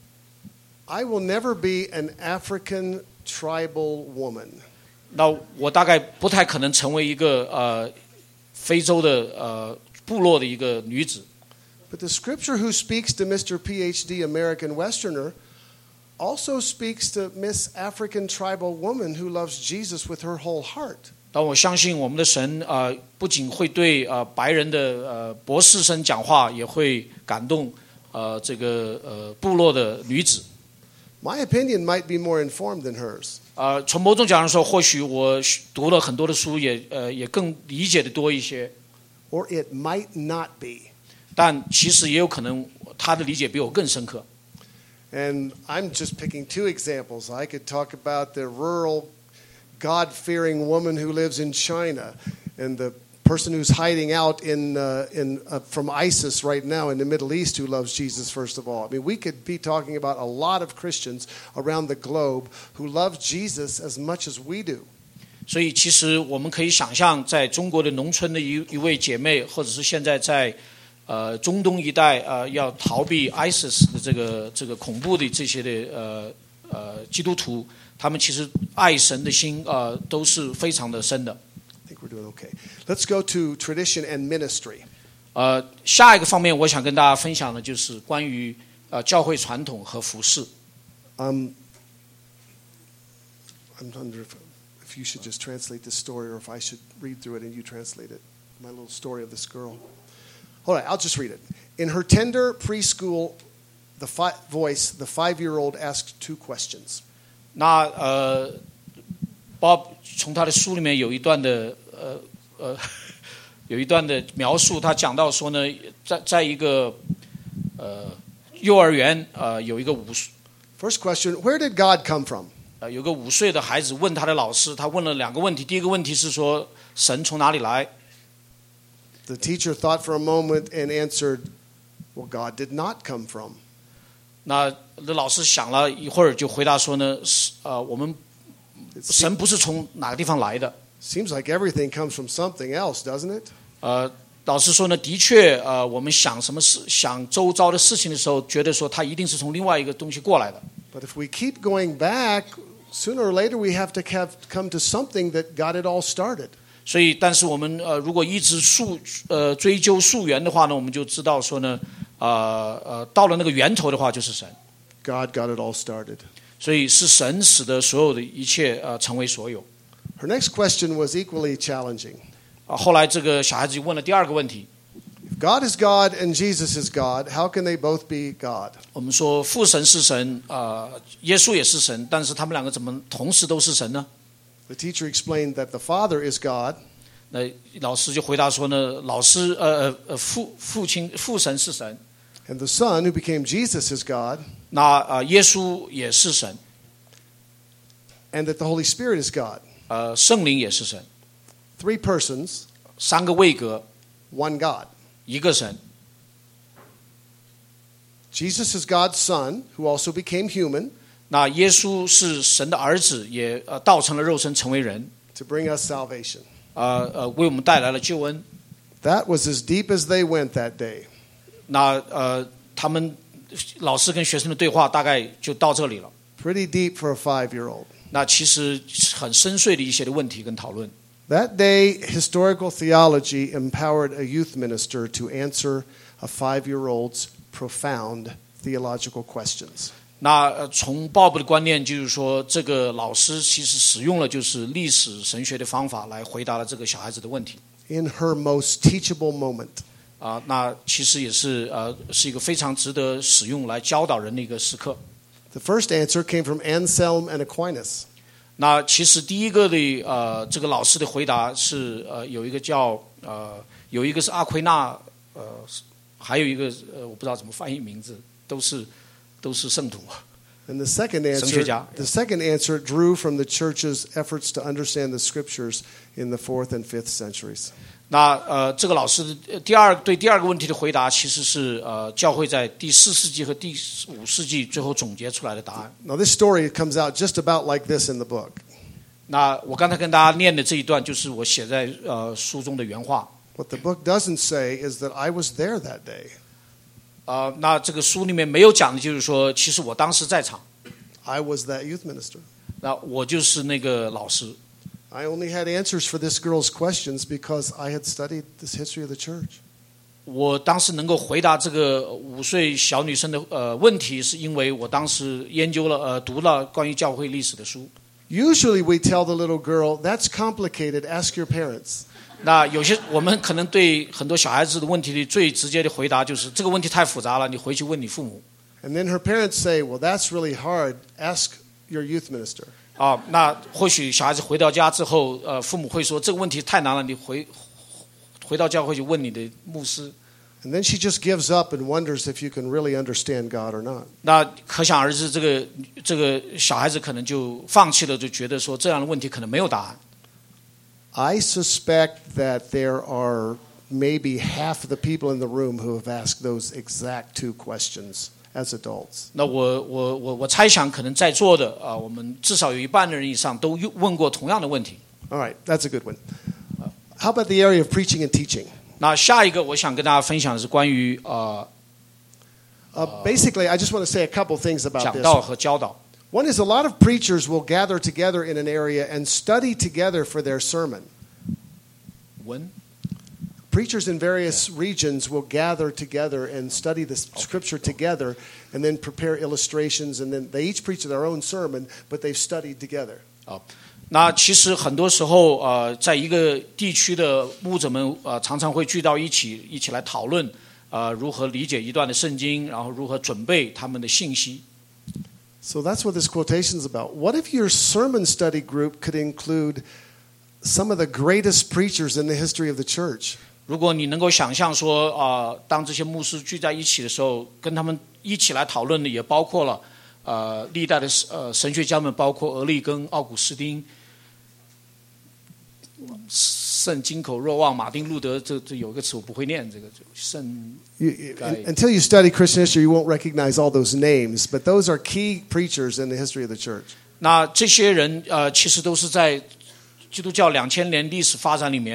I will never be an African tribal woman. 那我大概不太可能成为一个呃非洲的呃部落的一个女子。 But the Scripture who speaks to Mister PhD American Westerner also speaks to Miss African tribal woman who loves Jesus with her whole heart. 但我相信我们的神呃不仅会对呃白人的呃博士生讲话，也会感动呃这个呃部落的女子。 My opinion might be more informed than hers. 呃，从某种角度说，或许我读了很多的书也，呃也更理解的多一些。 Or it might not be. 但其实也有可能他的理解比我更深刻。 And I'm just picking two examples. I could talk about the rural, God-fearing woman who lives in China and the person who's hiding out in, uh, in, uh, from ISIS right now in the Middle East who loves Jesus first of all. I mean, we could be talking about a lot of Christians around the globe who love Jesus as much as we do. 所以其实我们可以想象，在中国的农村的一一位姐妹，或者是现在在呃中东一带呃要逃避 ISIS 的这个这个恐怖的这些的呃呃基督徒，他们其实爱神的心呃都是非常的深的。 I think we're doing okay. Let's go to tradition and ministry. 呃，下一个方面，我想跟大家分享的就是关于呃教会传统和服饰。 Um, I'm wondering if, if you should just translate this story or if I should read through it and you translate it. My little story of this girl. All right, I'll just read it. In her tender preschool the fi- voice, the five-year-old asked two questions. 那呃，Bob 从他的书里面有一段的呃呃有一段的描述，他讲到说呢，在在一个呃幼儿园呃有一个五 First question, where did God come from? 呃有个五岁的孩子问他的老师，他问了两个问题，第一个问题是说神从哪里来？ The teacher thought for a moment and answered, well, God did not come from. 那老师想了一会儿，就回答说呢，是呃我们 It 神不是从哪个地方来的。 seems like everything comes from something else, doesn't it? 呃， 老实说呢，的确，呃，我们想什么事、想周遭的事情的时候，觉得说它一定是从另外一个东西过来的。 But if we keep going back, sooner or later we have to have come to something that got it all started. 所以，但是我们呃，如果一直溯呃追究溯源的话呢，我们就知道说呢，呃呃，到了那个源头的话，就是神。 God got it all started. 所以是神使得所有的一切呃成为所有。 Her next question was equally challenging. 啊，后来这个小孩子就问了第二个问题。 If God is God and Jesus is God, how can they both be God? 我们说父神是神，呃，耶稣也是神，但是他们两个怎么同时都是神呢？ The teacher explained that the Father is God. 那老师就回答说呢，老师呃呃呃父父亲父神是神， And the Son, who became Jesus, is God. 那呃耶稣也是神， And that the Holy Spirit is God. 呃圣灵也是神， Three persons, 三个位格， one God. 一个神。 Jesus is God's Son, who also became human 那耶稣是神的儿子，也呃道成了肉身，成为人， to bring us salvation. 呃呃为我们带来了救恩。 That was as deep as they went that day. 那呃他们老师跟学生的对话大概就到这里了。 Pretty deep for a five-year-old. 那其实很深邃的一些的问题跟讨论。 That day, historical theology empowered a youth minister to answer a five-year-old's profound theological questions. 那呃从鲍勃的观念就是说，这个老师其实使用了就是历史神学的方法来回答了这个小孩子的问题。 In her most teachable moment. 啊、那其实也是呃是一个非常值得使用来教导人的一个时刻。 The first answer came from Anselm and Aquinas. 那其实第一个的呃这个老师的回答是呃有一个叫呃有一个是阿奎那呃还有一个呃我不知道怎么翻译名字，都是都是圣徒。 And the second 神学 answer, 家。 the second answer drew from the church's efforts to understand the scriptures in the fourth and fifth centuries. 那呃，这个老师的第二对第二个问题的回答，其实是呃教会在第四世纪和第五世纪最后总结出来的答案。 Now, this story comes out just about like this in the book. 那我刚才跟大家念的这一段，就是我写在呃书中的原话。 What the book doesn't say is that I was there that day. 呃，那这个书里面没有讲的就是说，其实我当时在场， I was that youth minister. 那我就是那个老师。 I only had answers for this girl's questions because I had studied this history of the church. 我当时能够回答这个五岁小女生的呃问题，是因为我当时研究了呃读了关于教会历史的书。 Usually we tell the little girl, that's complicated, ask your parents. 那有些我们可能对很多小孩子的问题的最直接的回答就是这个问题太复杂了，你回去问你父母。 And then her parents say, well, that's really hard, ask your youth minister. 啊，那或许小孩子回到家之后，呃，父母会说这个问题太难了，你回回到教会就问你的牧师。 And then she just gives up and wonders if you can really understand God or not. 那可想而知，这个这个小孩子可能就放弃了，就觉得说这样的问题可能没有答案。 I suspect that there are maybe half the people in the room who have asked those exact two questions as adults. 那我我我我猜想，可能在座的啊、我们至少有一半的人以上都问过同样的问题。 All right, that's a good one. How about the area of preaching and teaching? 那下一个我想跟大家分享的是关于呃 Uh, basically, I just want to say a couple things about 讲 this. 道和教导。 One is a lot of preachers will gather together in an area and study together for their sermon. 文 Preachers in various regions will gather together and study the scripture together and then prepare illustrations, and then they each preach their own sermon, but they've studied together. 啊，那其实很多时候呃，在一个地区的牧者们呃常常会聚到一起，一起来讨论呃如何理解一段的圣经，然后如何准备他们的信息。 So that's what this quotation is about. What if your sermon study group could include some of the greatest preachers in the history of the church? 如果你能够想象说啊、呃，当这些牧师聚在一起的时候，跟他们一起来讨论的，也包括了呃历代的呃神学家们，包括俄利根、奥古斯丁、圣金口若望、马丁路德，这这有个词我不会念，这个圣。 You, you, until you study Christian history, you won't recognize all those names, but those are key preachers in the history of the church. 那这些人呃，其实都是在基督教两千年历史发展里面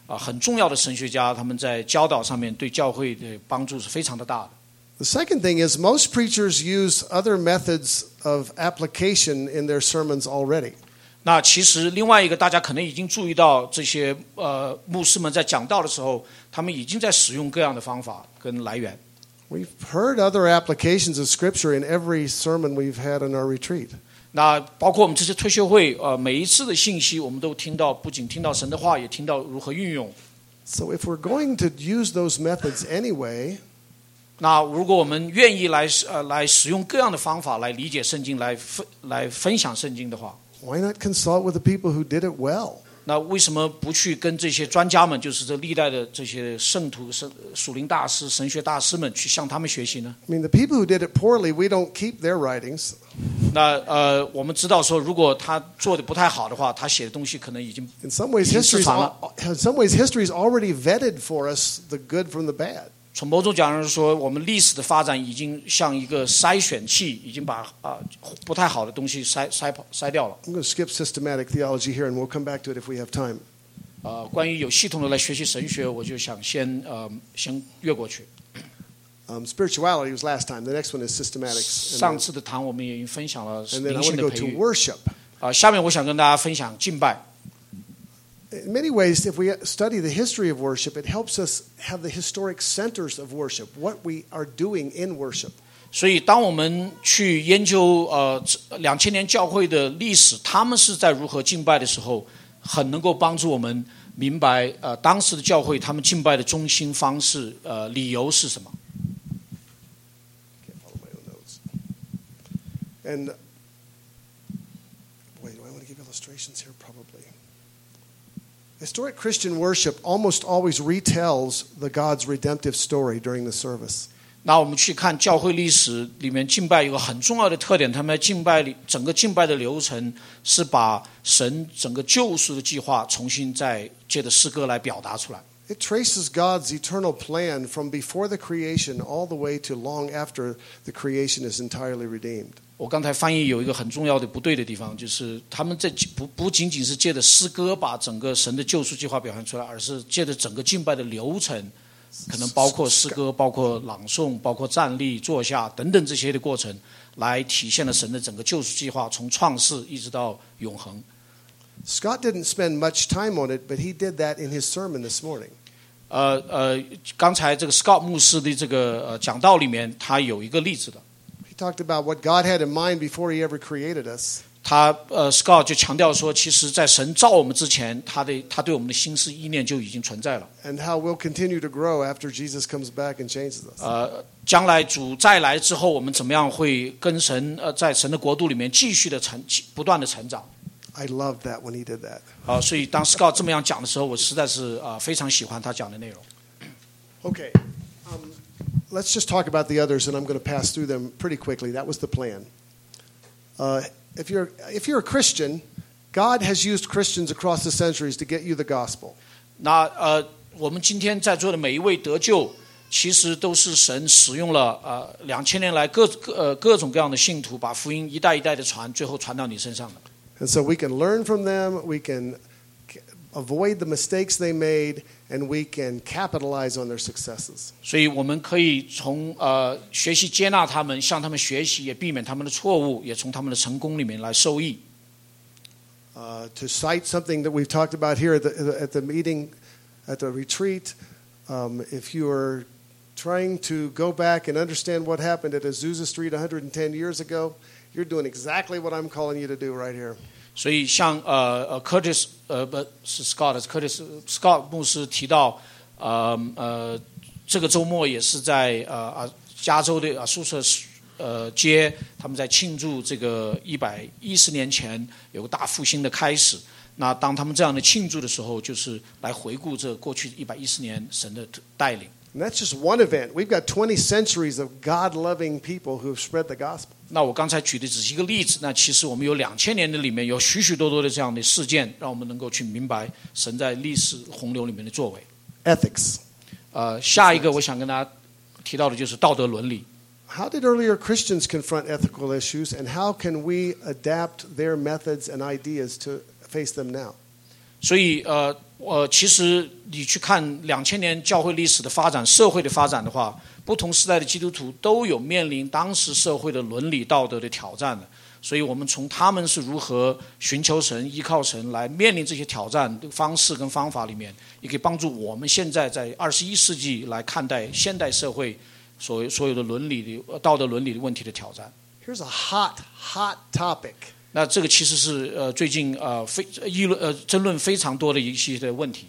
啊很重要的神学家，他们在教导上面对教会的帮助是非常的大的。 The second thing is most preachers use other methods of application in their sermons already. 那其实另外一个，大家可能已经注意到，这些呃牧师们在讲道的时候，他们已经在使用各样的方法跟来源。 We've heard other applications of Scripture in every sermon we've had in our retreat. 那包括我们这些退休会，呃，每一次的信息，我们都听到，不仅听到神的话，也听到如何运用。 So if we're going to use those methods anyway, 那如果我们愿意来呃来使用各样的方法来理解圣经，来分来分享圣经的话， why not consult with the people who did it well? 那为什么不去跟这些专家们，就是这历代的这些圣徒、圣属灵大师、神学大师们，去向他们学习呢？ I mean, the people who did it poorly, we don't keep their writings. 那呃，我们知道说，如果他做的不太好的话，他写的东西可能已经 In some ways, history's al- in some ways, history's already vetted for us the good from the bad. 从某种讲来说，我们历史的发展已经像一个筛选器，已经把啊、呃、不太好的东西筛筛跑筛掉了。 I'm going to skip systematic theology here, and we'll come back to it if we have time. 呃，关于有系统的来学习神学，我就想先呃先越过去。 Um, spirituality was last time. The next one is systematics. 上次的堂我们也已经分享了 And then I 灵 want 性 to 的 go 培 to 育。 worship. 啊、下面我想跟大家分享敬拜。 In many ways, if we study the history of worship, it helps us have the historic centers of worship, what we are doing in worship. 所以，当我们去研究呃两千年教会的历史，他们是在如何敬拜的时候，很能够帮助我们明白呃当时的教会他们敬拜的中心方式，呃理由是什么。 Can't follow my own notes. And wait, do I want to give illustrations here? Probably. Historic Christian worship almost always retells the God's redemptive story during the service. 那我们去看教会历史里面敬拜有个很重要的特点，他们在敬拜里整个敬拜的流程是把神整个救赎的计划重新再借着诗歌来表达出来。 It traces God's eternal plan from before the creation all the way to long after the creation is entirely redeemed. 我刚才翻译有一个很重要的不对的地方，就是他们这不不仅仅是借着诗歌把整个神的救赎计划表现出来，而是借着整个敬拜的流程，可能包括诗歌、包括朗诵、包括站立、坐下等等这些的过程，来体现了神的整个救赎计划从创世一直到永恒。 Scott didn't spend much time on it, but he did that in his sermon this morning. 呃呃，刚才这个 Scott 牧师的这个呃讲道里面，他有一个例子的。 He talked about what God had in mind before he ever created us. 他呃 Scott 就强调说，其实在神造我们之前，他的他对我们的心思意念就已经存在了。 And how we'll continue to grow after Jesus comes back and changes us. 呃，将来主再来之后，我们怎么样会跟神呃在神的国度里面继续的成不断的成长。 I loved that when he did that. 啊、所以当 Scott 这么样讲的时候，我实在是啊、非常喜欢他讲的内容。 Okay. Um, let's just talk about the others, and I'm going to pass through them pretty quickly. That was the plan. Uh, if you're if you're a Christian, God has used Christians across the centuries to get you the gospel. 那呃，我们今天在座的每一位得救，其实都是神使用了呃两千年来各各呃各种各样的信徒，把福音一代一代的传，最后传到你身上的。 And so we can learn from them, we can avoid the mistakes they made, and we can capitalize on their successes. 所以我们可以从呃学习接纳他们，向他们学习，也避免他们的错误，也从他们的成功里面来受益。 Uh, to cite something that we've talked about here at the, at the meeting, at the retreat, um, if you are trying to go back and understand what happened at Azusa Street one hundred ten years ago, you're doing exactly what I'm calling you to do right here. 所以像呃呃 Curtis 呃不是 Scott Curtis Scott 牧师提到，呃呃这个周末也是在呃啊加州的啊宿舍呃街，他们在庆祝这个一百一十年前有个大复兴的开始。那当他们这样的庆祝的时候，就是来回顾这过去一百一十年神的带领。 And that's just one event. We've got twenty centuries of God-loving people who've spread the gospel. 那我刚才举的只是一个例子，那其实我们有两千年的里面有许许多多的这样的事件，让我们能够去明白神在历史洪流里面的作为。 Ethics. 呃，下一个我想跟大家提到的就是道德伦理。 How did earlier Christians confront ethical issues, and how can we adapt their methods and ideas to face them now? 所以呃， 呃，其实你去看两千年教会历史的发展、社会的发展的话，不同时代的基督徒都有面临当时社会的伦理道德的挑战的。所以我们从他们是如何寻求神、依靠神来面临这些挑战的方式跟方法里面，也可以帮助我们现在在二十一世纪来看待现代社会所所有的伦理的道德伦理的问题的挑战。 Here's a hot, hot topic. 那这个其实是呃最近呃非议论呃争论非常多的一些的问题。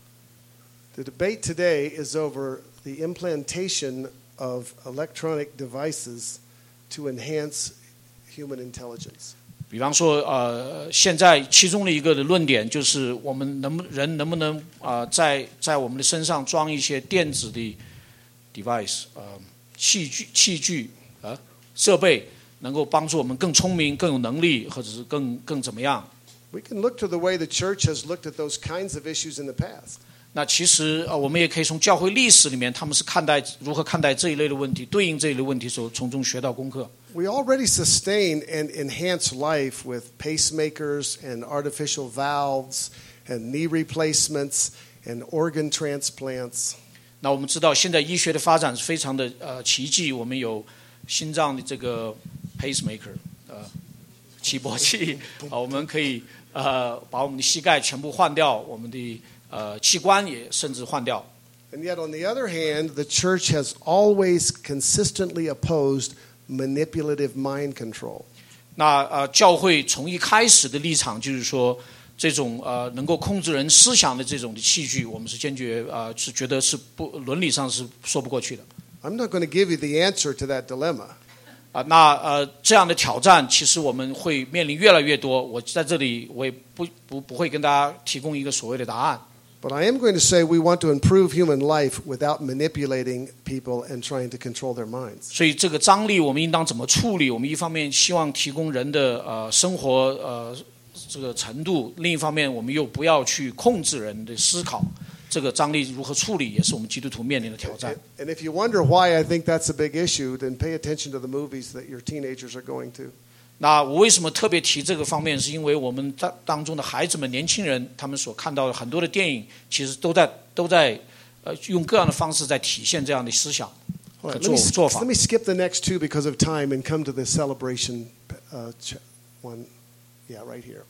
The debate today is over the implantation of electronic devices to enhance human intelligence. 比方说，呃，现在其中的一个的论点就是，我们能不人能不能啊、呃，在在我们的身上装一些电子的 device， 呃，器具器具呃设备，能够帮助我们更聪明、更有能力，或者是更更怎么样？ We can look to the way the church has looked at those kinds of issues in the past. 那其实呃，我们也可以从教会历史里面，他们是看待如何看待这一类的问题，对应这一类问题的时候，从中学到功课。 We already sustain and enhance life with pacemakers and artificial valves and knee replacements and organ transplants. 那我们知道，现在医学的发展是非常的呃奇迹，我们有心脏的这个 pacemaker， 呃，起搏器啊、呃，我们可以呃把我们的膝盖全部换掉，我们的呃器官也甚至换掉。 And yet, on the other hand, the church has always consistently opposed manipulative mind control. 那呃，教会从一开始的立场就是说，这种呃能够控制人思想的这种的器具，我们是坚决呃是觉得是不伦理上是说不过去的。 I'm not going to give you the answer to that dilemma. 啊、呃，那呃这样的挑战，其实我们会面临越来越多。我在这里我也不不不会跟大家提供一个所谓的答案。 But I am going to say we want to improve human life without manipulating people and trying to control their minds. 所以这个张力我们应当怎么处理？我们一方面希望提供人的呃生活呃这个程度，另一方面我们又不要去控制人的思考。这个张力如何处理，也是我们基督徒面临的挑战。 And if you wonder why I think that's a big issue, then pay attention to the movies that your teenagers are going to. 那我为什么特别提这个方面？是因为我们当当中的孩子们、年轻人，他们所看到的很多的电影，其实都在都在呃用各样的方式在体现这样的思想和 Right, 做 let, me, 做法。 let me skip the next two because of time and come to the celebration uh, one. Yeah, right here.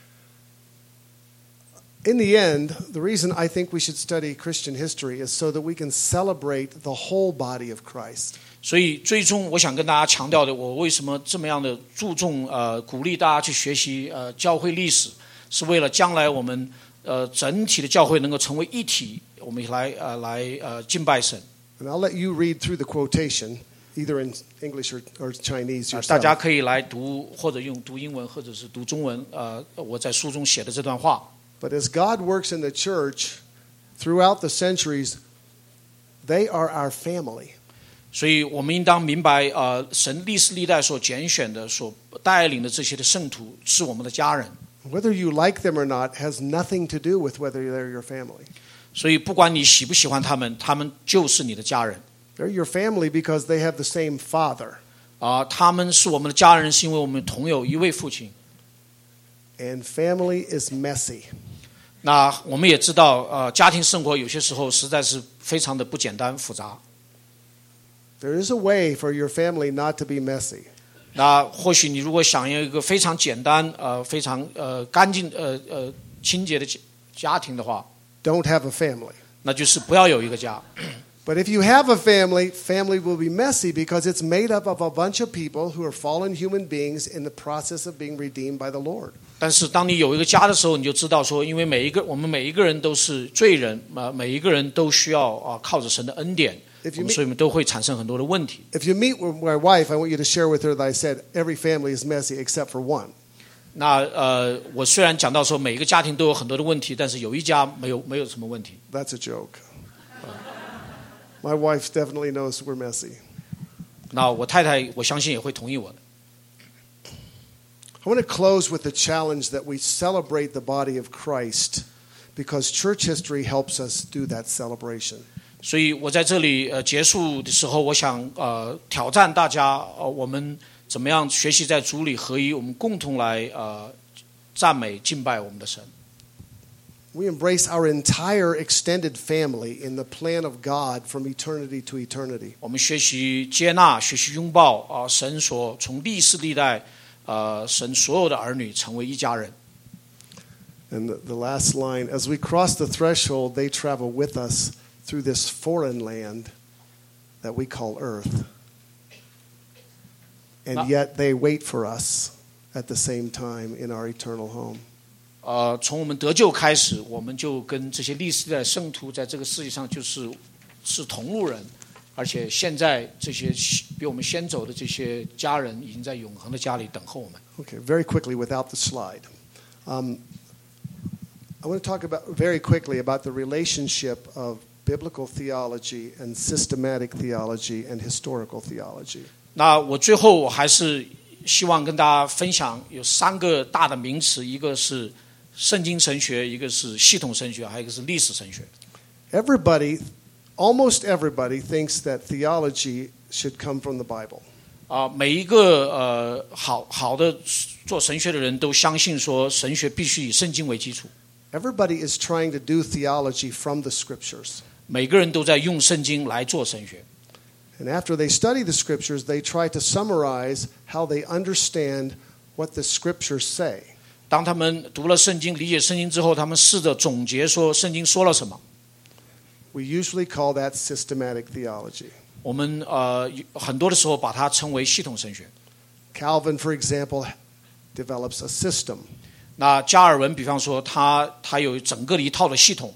In the end, the reason I think we should study Christian history is so that we can celebrate the whole body of Christ. 所以最终我想跟大家强调的，我为什么这么样的注重呃鼓励大家去学习呃教会历史，是为了将来我们呃整体的教会能够成为一体，我们来呃来呃敬拜神。 And I'll let you read through the quotation, either in English or, or Chinese 啊、 yourself. 大家可以来读，或者用读英文，或者是读中文。呃，我在书中写的这段话。 But as God works in the church throughout the centuries, they are our family. 所以我们应当明白，呃，神历世历代所拣选的、所带领的这些的圣徒是我们的家人。 Whether you like them or not has nothing to do with whether they're your family. 所以不管你喜不喜欢他们，他们就是你的家人。 They're your family because they have the same father. 啊、他们是我们的家人，是因为我们同有一位父亲。 And family is messy. 那我们也知道，呃，家庭生活有些时候实在是非常的不简单复杂。 There is a way for your family not to be messy. 那或许你如果想要一个非常简单、呃非常呃干净、呃呃清洁的家庭的话， Don't have a family. 那就是不要有一个家。 But if you have a family, family will be messy because it's made up of a bunch of people who are fallen human beings in the process of being redeemed by the Lord. 但是当你有一个家的时候，你就知道说，因为每一个我们每一个人都是罪人，呃，每一个人都需要啊、呃、靠着神的恩典， If 我 you 们所以我们都会产生很多的问题。 If you meet with my wife, I want you to share with her that I said every family is messy except for one. 那呃，我虽然讲到说每一个家庭都有很多的问题，但是有一家没有没有什么问题。 That's a joke. My wife definitely knows we're messy. 那我太太我相信也会同意我的。 I want to close with the challenge that we celebrate the body of Christ because church history helps us do that celebration. 所以我在这里呃结束的时候，我想呃挑战大家，呃我们怎么样学习在主里合一，我们共同来呃赞美敬拜我们的神。 We embrace our entire extended family in the plan of God from eternity to eternity. 我们学习接纳，学习拥抱啊，神所从历世历代，呃，神所有的儿女成为一家人。 And the, the last line, as we cross the threshold, they travel with us through this foreign land that we call earth. And yet they wait for us at the same time in our eternal home. 呃，从我们得救开始，我们就跟这些历史的圣徒在这个世界上就是是同路人，而且现在这些比我们先走的这些家人已经在永恒的家里等候我们。 Okay, very quickly without the slide. Um, I want to talk about very quickly about the relationship of biblical theology and systematic theology and historical theology. 那我最后我还是希望跟大家分享有三个大的名词，一个是圣经神学，一个是系统神学，还有一个是历史神学。 Everybody, almost everybody thinks that theology should come from the Bible. 啊，每一个呃好好的做神学的人都相信说，神学必须以圣经为基础。 Everybody is trying to do theology from the scriptures. 每个人都在用圣经来做神学。 And after they study the scriptures, they try to summarize how they understand what the scriptures say. 当他们读了圣经、理解圣经之后，他们试着总结说圣经说了什么。 We usually call that systematic theology. 我们呃很多的时候把它称为系统神学。 Calvin, for example, develops a system. 那加尔文，比方说他他有整个的一套的系统。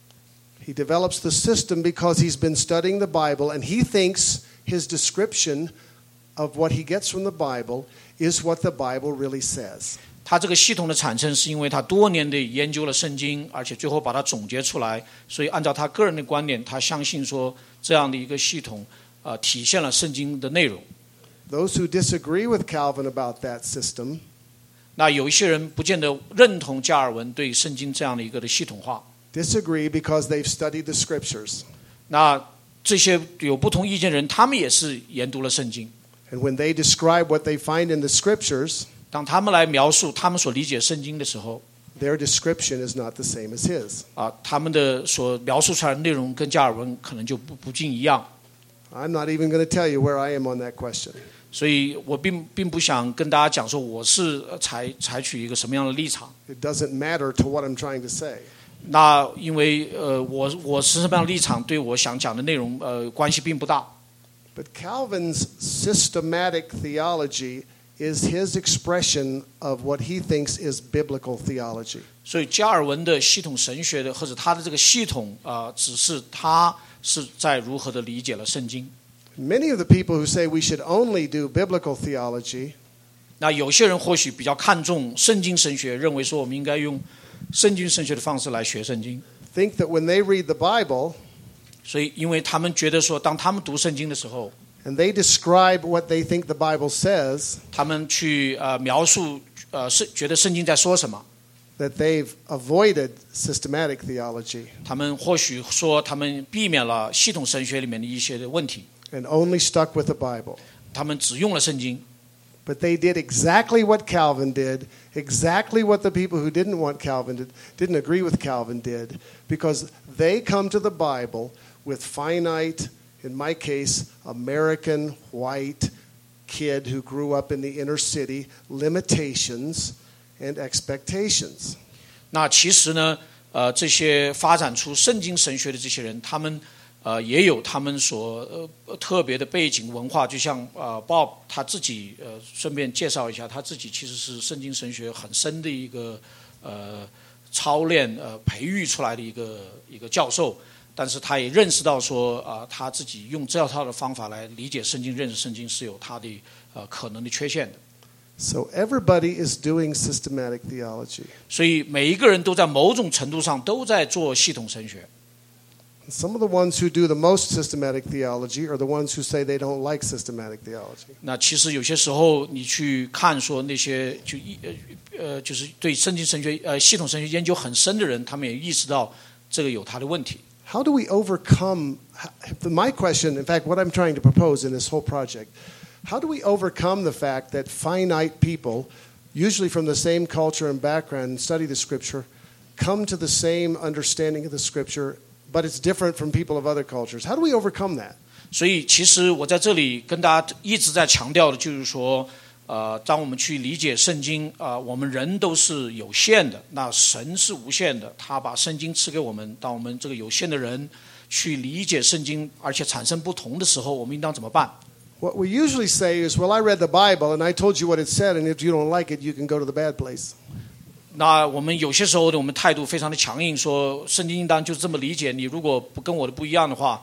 He develops the system because he's been studying the Bible, and he thinks his description of what he gets from the Bible is what the Bible really says. 他这个系统的产生是因为他多年的研究了圣经，而且最后把它总结出来，所以按照他个人的观点，他相信说这样的一个系统呃体现了圣经的内容。 Those who disagree with Calvin about that system, 那有一些人不见得认同加尔文对圣经这样的一个的系统化。 disagree because they've studied the scriptures. 那这些有不同意见的人，他们也是研读了圣经。 And when they describe what they find in the scriptures, 当他们来描述他们所理解圣经的时候， their description is not the same as his. 啊，他们的所描述出来的内容跟加尔文可能就不不尽一样。 I'm not even going to tell you where I am on that question. 所以我并并不想跟大家讲说我是采采取一个什么样的立场。 It doesn't matter to what I'm trying to say. 那因为呃，我我是什么样的立场，对我想讲的内容呃关系并不大。 But Calvin's systematic theology is his expression of what he thinks is biblical theology. 所以加尔文的系统神学的或者他的这个系统啊、呃，只是他是在如何的理解了圣经。 Many of the people who say we should only do biblical theology, 那有些人或许比较看重圣经神学，认为说我们应该用圣经神学的方式来学圣经。 think that when they read the Bible, 所以因为他们觉得说，当他们读圣经的时候， and they describe what they think the Bible says, 他们去呃描述呃是觉得圣经在说什么， that they've avoided systematic theology 他们或许说他们避免了系统神学里面的一些的问题， and only stuck with the Bible. 他们只用了圣经。 But they did exactly what Calvin did, exactly what the people who didn't want Calvin did, didn't agree with Calvin did, because they come to the Bible with finite, in my case, American white kid who grew up in the inner city, limitations and expectations. 那其实呢，呃，这些发展出圣经神学的这些人，他们呃也有他们所呃特别的背景文化，就像呃 Bob 他自己呃顺便介绍一下，他自己其实是圣经神学很深的一个呃操练呃培育出来的一个一个教授，但是他也认识到说啊、呃、他自己用这套的方法来理解圣经、认识圣经是有他的呃可能的缺陷的。 So everybody is doing systematic theology. 所以每一个人都在某种程度上都在做系统神学。 Some of the ones who do the most systematic theology are the ones who say they don't like systematic theology. 那其实有些时候你去看说那些就呃呃就是对圣经神学呃系统神学研究很深的人，他们也意识到这个有他的问题。 How do we overcome my question, in fact, what I'm trying to propose in this whole project, how do we overcome the fact that finite people, usually from the same culture and background, study the scripture, come to the same understanding of the Scripture, but it's different from people of other cultures. How do we overcome that? 所以，其实我在这里跟大家一直在强调的，就是说，呃，当我们去理解圣经，啊、呃，我们人都是有限的，那神是无限的，他把圣经赐给我们。当我们这个有限的人去理解圣经，而且产生不同的时候，我们应当怎么办？ What we usually say is, well, I read the Bible and I told you what it said, and if you don't like it, you can go to the bad place. 那我们有些时候呢，我们态度非常的强硬，说圣经应当就这么理解，你如果不跟我的不一样的话，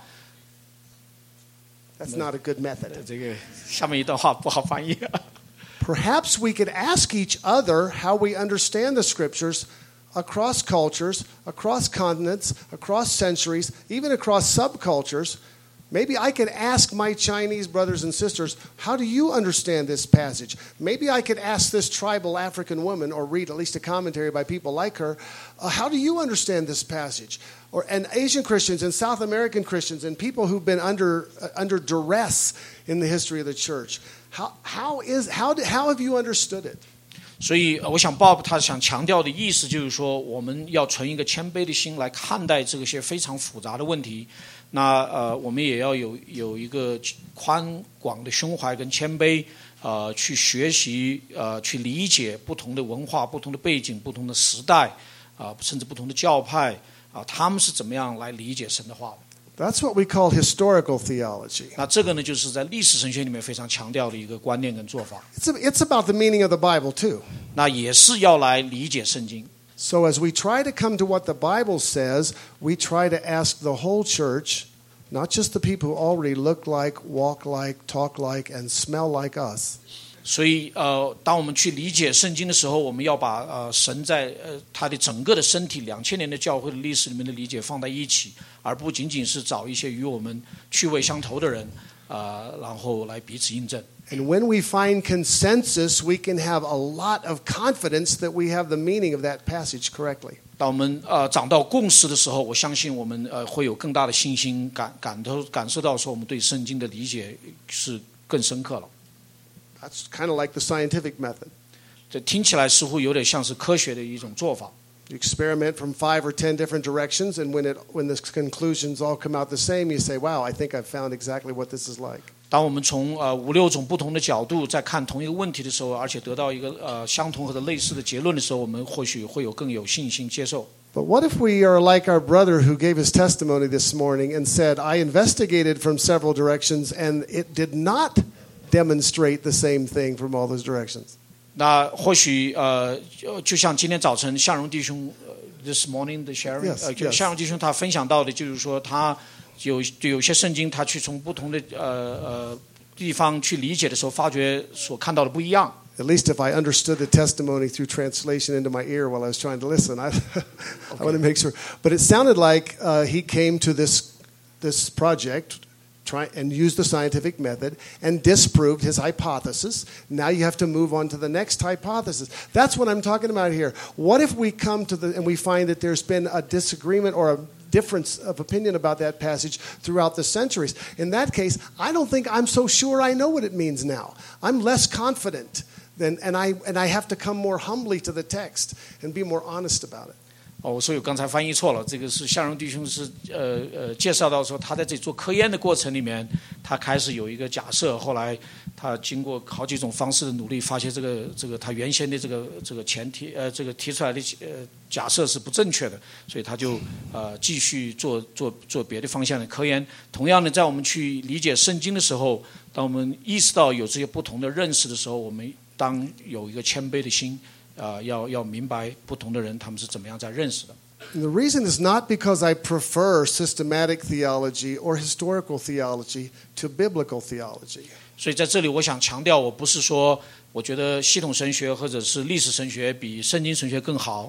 That's not a good method. 这个下面一段话不好翻译。 Perhaps we could ask each other how we understand the Scriptures across cultures, across continents, across centuries, even across subcultures. Maybe I could ask my Chinese brothers and sisters, how do you understand this passage? Maybe I could ask this tribal African woman, or read at least a commentary by people like her, uh, how do you understand this passage? Or, and Asian Christians and South American Christians and people who've been under, uh, under duress in the history of the church. How, how, is, how, how have you understood it? 所以，我想 Bob 他想强调的意思就是说，我们要存一个谦卑的心来看待这些非常复杂的问题。那呃，我们也要有有一个宽广的胸怀跟谦卑，呃，去学习，呃，去理解不同的文化、不同的背景、不同的时代，啊、呃，甚至不同的教派，啊、呃，他们是怎么样来理解神的话的。 That's what we call historical theology. 那这个呢，就是在历史神学里面非常强调的一个观念跟做法。 It's, a, it's about the meaning of the Bible, too. 那也是要来理解圣经。 So as we try to come to what the Bible says, we try to ask the whole church, not just the people who already look like, walk like, talk like, and smell like us. 所以，呃，当我们去理解圣经的时候，我们要把呃神在呃他的整个的身体两千年的教会的历史里面的理解放在一起，而不仅仅是找一些与我们趣味相投的人，呃，然后来彼此印证。 And when we find consensus, we can have a lot of confidence that we have the meaning of that passage correctly. 当我们呃找到共识的时候，我相信我们呃会有更大的信心，感感受感受到说我们对圣经的理解是更深刻了。 That's kind of like the scientific method. 这听起来似乎有点像是科学的一种做法。 You experiment from five or ten different directions, and when it when the conclusions all come out the same, you say, "Wow, I think I've found exactly what this is like." 当我们从呃五六种不同的角度在看同一个问题的时候，而且得到一个呃相同或者类似的结论的时候，我们或许会有更有信心接受。 But what if we are like our brother who gave his testimony this morning and said, "I investigated from several directions, and it did not demonstrate the same thing from all those directions." 那或许呃，就像今天早晨向荣弟兄、呃、this morning 的 sharing， Yes, 呃，就 yes. 向荣弟兄他分享到的，就是说他有有些圣经，他去从不同的呃呃地方去理解的时候，发觉所看到的不一样。 At least if I understood the testimony through translation into my ear while I was trying to listen, I, I want to make sure. But it sounded like uh, he came to this this project. Try and use the scientific method and disproved his hypothesis. Now you have to move on to the next hypothesis. That's what I'm talking about here. What if we come to the and we find that there's been a disagreement or a difference of opinion about that passage throughout the centuries? In that case, I don't think I'm so sure I know what it means now. I'm less confident than, and I and I have to come more humbly to the text and be more honest about it. 哦，我说我刚才翻译错了，这个是向荣弟兄是呃呃介绍到说他在这做科研的过程里面，他开始有一个假设，后来他经过好几种方式的努力，发现这个这个他原先的这个这个前提呃这个提出来的呃假设是不正确的，所以他就呃继续做做做别的方向的科研。同样的，在我们去理解圣经的时候，当我们意识到有这些不同的认识的时候，我们当有一个谦卑的心。 啊、呃，要要明白不同的人他们是怎么样在认识的。 And the reason is not because I prefer systematic theology or historical theology to biblical theology. 所以在这里，我想强调，我不是说我觉得系统神学或者是历史神学比圣经神学更好。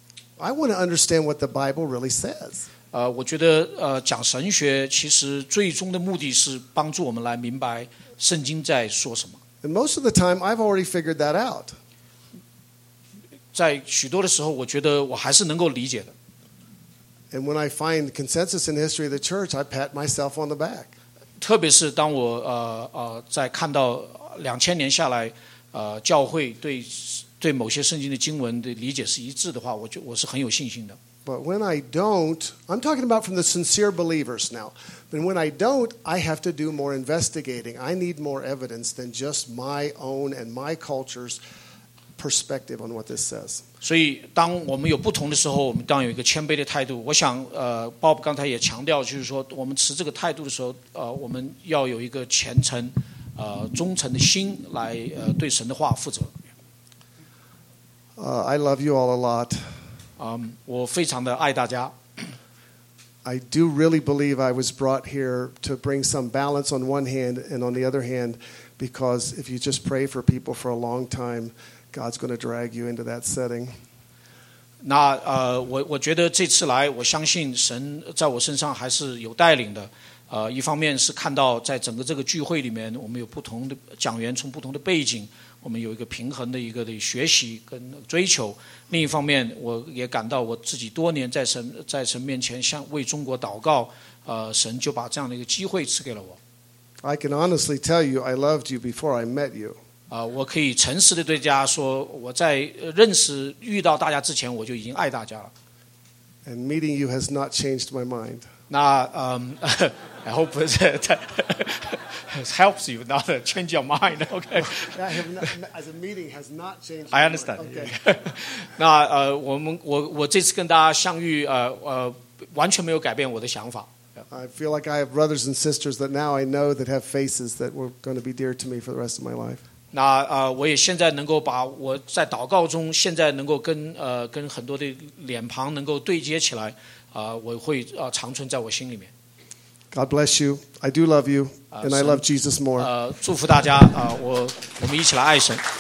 I want to understand what the Bible really says. 呃，我觉得呃，讲神学其实最终的目的是帮助我们来明白圣经在说什么。 And most of the time, I've already figured that out. 在许多的时候，我觉得我还是能够理解的。 And when I find consensus in the history of the church, I pat myself on the back. 特别是当我呃呃在看到两千年下来，呃教会对对某些圣经的经文的理解是一致的话，我就我是很有信心的。 But when I don't, I'm talking about from the sincere believers now. But when I don't, I have to do more investigating. I need more evidence than just my own and my culture's perspective on what this says. 所以，当我们有不同的时候，我们当然有一个谦卑的态度。我想，呃 ，Bob 刚才也强调，就是说，我们持这个态度的时候，呃，我们要有一个虔诚、呃忠诚的心来，呃，对神的话负责。 Uh, I love you all a lot. 啊、um, ，我非常的爱大家。 I do really believe I was brought here to bring some balance on one hand and on the other hand, because if you just pray for people for a long time, God's going to drag you into that setting. 那呃，我我觉得这次来，我相信神在我身上还是有带领的。呃，一方面是看到在整个这个聚会里面，我们有不同的讲员从不同的背景，我们有一个平衡的一个的学习跟追求。另一方面，我也感到我自己多年在神在神面前向为中国祷告，呃，神就把这样的一个机会赐给了我。 I can honestly tell you, I loved you before I met you. 啊、呃，我可以诚实的对大家说，我在认识遇到大家之前，我就已经爱大家了。 And meeting you has not changed my mind. 那嗯 ，I hope that helps you not to change your mind. Okay. I have not, as a meeting has not changed. I my understand. mind. Okay. 那呃，我们我我这次跟大家相遇，呃呃，完全没有改变我的想法。 I feel like I have brothers and sisters that now I know that have faces that were going to be dear to me for the rest of my life. 那呃，我也现在能够把我在祷告中，现在能够跟呃跟很多的脸庞能够对接起来，啊、呃，我会啊、呃、长存在我心里面。 God bless you. I do love you, and I love Jesus more. 呃，祝福大家啊、呃，我我们一起来爱神。